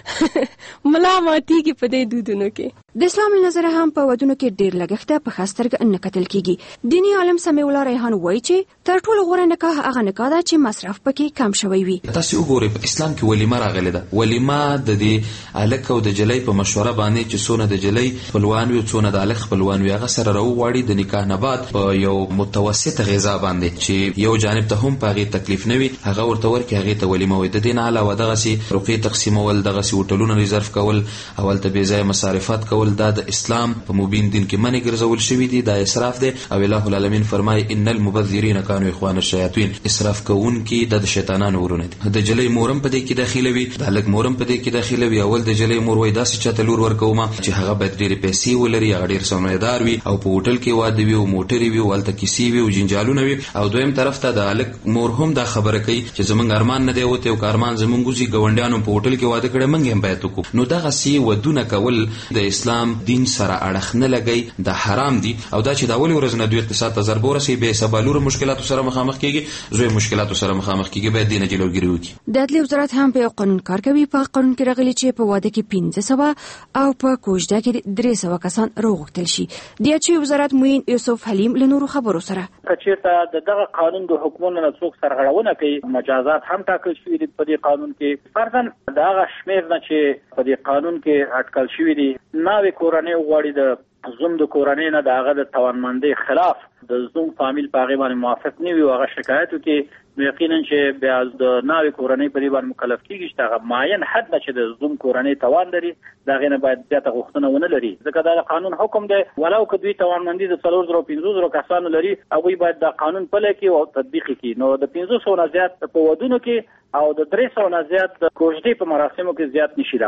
ملامتي کې په دې دودونو کې د اسلام نظر هم په ودونو کې ډیر لګښت په خاصترګ نه کتل کیږي دینی عالم سمیع الله ریحان وایي چې تر ټولو غوره نکاح هغه نکاح ده چې مصرف پکې کم شوی وي تاسو وګورئ په اسلام کې ولیمه راغله ده ولیمه د دې الک او د جلۍ په مشوره باندې چې څونه د جلۍ خپلوان وي څونه د الک خپلوان وي هغه سره راوړي د نکاح نه بعد په یو متوسط غذا باندې چې یو جانب ته هم پاغي تکلیف نه وي هغه ورته ورکه هغه ته ولیمه وي د دین علاوه دغه سي روقي تقسیمول دغه سي هوټلونه ریزرف کول اول ته بې ځای مصارفات کول دا د اسلام په مبین دین کې منع ګرځول شوی دی دا اسراف دی او الله العالمین فرمای ان المبذرین كانوا اخوان الشیاطین اسراف کوونکي د شیطانانو ورونه دي د جلې مورم په دې کې داخله وي د لګ مورم په دې کې داخله وي اول د جلې مور وای داسې چاته لور ورکوما چې هغه باید ډېر پیسې ولري هغه ډېر سرمایه‌دار وي او په هوټل کې واده وي او موټر وي او ولته کیسې وي او جنجالونه وي او دویم طرف ته د لګ مور هم دا خبره کوي چې زمونږ ارمان نه دی وته او کارمان زمونږ زی ګوندانو په هوټل کې واده کړي منګ هم باید وکړو نو دغه سی ودونه کول د اسلام دین سره اړخ نه لګي د حرام دي او دا چې دا ولې ورځ نه دوی اقتصاد ته ضرب ورسي به سبالور مشکلاتو سره مخامخ کیږي زوی مشکلاتو سره مخامخ کیږي به دینه جلوګیری وکړي د عدلیې وزارت هم په قانون کار کوي په قانون کې راغلي چې په واده کې 1500 او په کوژده کې 300 کسان راغوښتل شي د اچي وزارت موین یوسف حلیم له نورو خبرو سره کچېته دغه قانون د حکومت نه څوک سرغړونه کوي مجازات هم ټاکل شوي دي په دې قانون کې فرضاً دغه شمیر نه چې په دې قانون کې اټکل شوي دي ناوې کورنۍ غواړي د زوم د کورنۍ نه د هغه د توانمندۍ خلاف د زوم فامیل په هغې باندې موافق نه وي او هغه شکایت وکړي نو یقینا چې بیا د ناوې کورنۍ په دې باندې مکلف کېږي چې هغه معین حد نه چې د زوم کورنۍ توان لري د هغې نه باید زیاته غوښتنه ونه لري ځکه دا د قانون حکم دی ولو که دوی توانمندي د 4,000 کسانو لري هغوی باید دا قانون پلی کړي او تطبیق کړي نو د 500 نه زیات په ودونو کې او د 300 نه زیات د کوژدې په مراسمو کې زیات نشي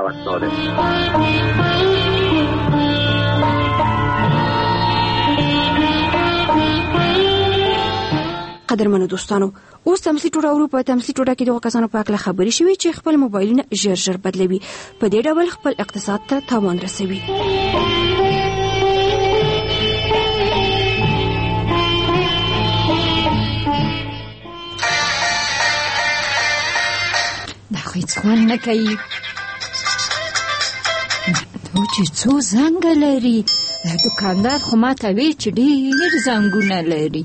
راوستلی قدرمنو دوستانو اوس تمثیل ټوټه ورو په تمثیل ټوټه کې دغه کسانو په اړه خبرې شوي چې خپل موبایلونه ژر ژر بدلوي په دې ډول خپل اقتصاد ته تاوان رسوي دا خو هیڅ خوند نه کوي تو چې څو زنګ لري دوکاندار خو ماته وی چې ډېر زنګونه لري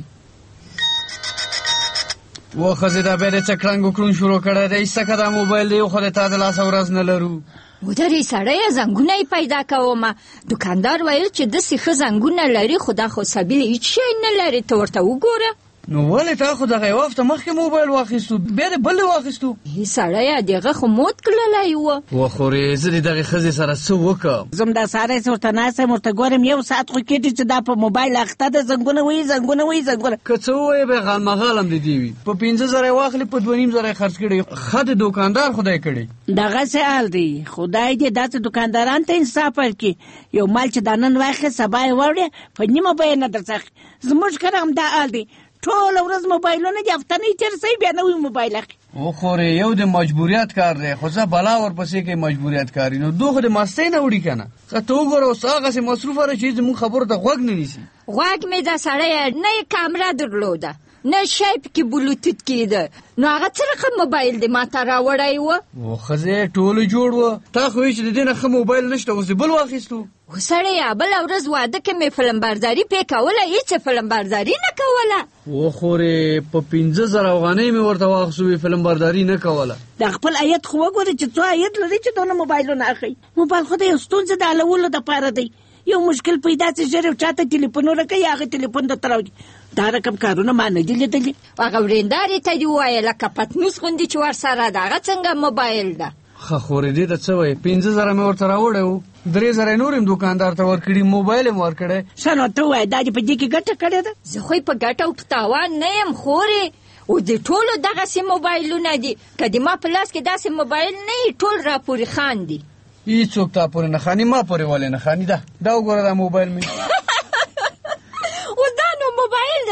و خزه دا به د چکرنګ وکړون شروع کړه د ایسکه دا موبایل دی خو د تا د لاس ورځ نه لرو و درې سړی زنګونه پیدا کوم دکاندار ویل چې د سیخه زنګونه لري خدا خو سبیل هیڅ شی نه لري ته ورته وګوره نو ولې تا خو دغه وخت مخکې موبایل واخیستو بیا د بل واخیستو سړی دغه خو موت کړلی و خورې زه دغه ښځې سره څه وکړم زم دا سړی ورته ناسته ورته ګورم یو ساعت خو کېږي چې دا په موبایل اخته ده زنګونه وایي که څه ووایې به غالمغال هم د دې وي په 15,000 یې واخلي په 2,500 یې خرڅ کړي ښه د دوکاندار خدای کړی دغسې حال دی خدای دې داسې دوکانداران ته انصاف ورکړي یو مال چې دا نن واخلې سبا یې واوړې په نیمه بیه نه درڅخي زموږ کره هم دا حال دی ټول ورځ موبایلونه دي هفتنۍ تېر شي بیا نوی موبایل اخلي خورې یو د مجبوریت کار دی خو زه بلا ورپسې کوي مجبوریت کاري نو دوی خو د مستۍ نه وړي که نه ته وګوره اوس هغسې مصروفه ده چې زموږ خبرو ته غوږ نه نیسي غوږ مې دا سړی نه یې کامره درلوده نه شی پکې بلوتوت کېده نو هغه څه رقم موبایل دی ما ته راوړی و ښځې ټولو جوړ و تا خو وایي چې د دې نه ښه موبایل نشته اوس بل واخیستو سړی بله ورځ واده کې مې فلمبرداري پې کوله هېڅ فلمبرداري نه کوله خورې په 15,000 افغانۍ مې ورته واخیستو فلمبرداري نه کوله د خپل عاید خو وګورې چې څو عاید لري چې دونه موبایلونه اخلي موبایل خو د یو ستونزې د حلولو دپاره دی یو مشکل پیدا چې ژر یو چاته تلیفونونه کوي هغه تلیفون درته راوړي دا رقم کارونه ما نه دي لیدلي هغه ورېندارې ته دې ووایه لکه پتنوس غوندې چې ورسره ده هغه څنګه موبایل ده ښه خورې دې ته څه وایي 15,000 مې ورته راوړی و 3,000 نور هم دوکاندار ته ورکړي موبایل هم ورکړی ښه نو ته ووایه دا دې په دې کې ګټه کړې ده زه خو په ګټه او په تاوان نه یم خورې او د ټولو دغسې موبایلونه دي که د ما په لاس کې داسې موبایل نه وي ټول راپورې خاندي هیڅوک تا پورې نه خاني ما پورې ولې نه خاني دا وګوره دا موبایل مې او دا نو موبایل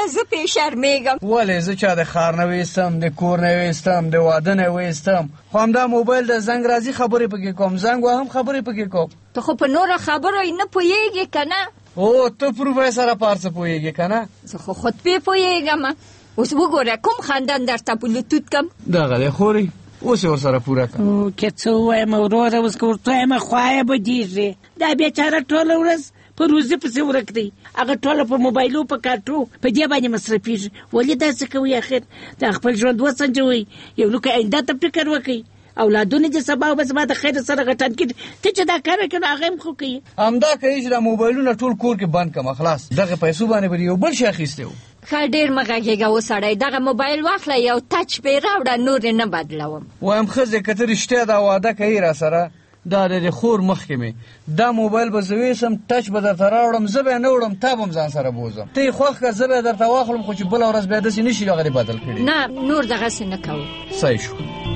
نه زه پې شرمېږم. ولې زه چا د ښار نه ویستم، د کور نه ویستم، د واده نه ویستم، خو همدا موبایل د زنګ راځي خبرې پکې کوم، زنګ وهم خبرې پکې کوم. ته خو په نوره خبرو نه پوهېږې که نه؟ او ته پروفیسره په هر څه پوهېږې که نه؟ زه خو خود پې پوهېږم. اوس وګوره کوم خاندان درته بلوتوت کم؟ دغه دی خورې، اوس یې ورسره پوره کړه. که څه ووایم وروره، اوس که ورته وایم خوا یې بدېږي. دا بیچاره ټوله ورځ په روزي پسې ورک دی، هغه ټوله په موبایلو په کارټو په دې باندې مصرفېږي. ولې داسې کوئ اخر؟ دا خپل ژوند وسنجوئ، یو لوکه آینده ته فکر وکړئ. اولادونه دې سبا او به سبا د خیر سره غټان کړي. ته چې دا کار وکړې نو هغه هم خو کوي. همدا کوي چې دا موبایلونه ټول کور کې بند کړم، خلاص دغه پیسو باندې به یو بل شی اخیستی و. ښه ډېر مه غږېږه وسړی، دغه موبایل واخله یو ټچ پې راوړه، نور یې نه بدلوم. وایم ښځې که ته رښتیا دا واده کوي را سره، دا د خور مخکې مې دا موبایل به زه ویسم، ټچ به درته راوړم، زه به یې نه وړم، تا به هم ځان سره بوځم. ته یې خوښ کړه، زه به یې درته واخلم، خو چې بله ورځ بیا داسې نه شي هغه دې بدل کړي. نه نور دغسې نه کوو. صحیح شو.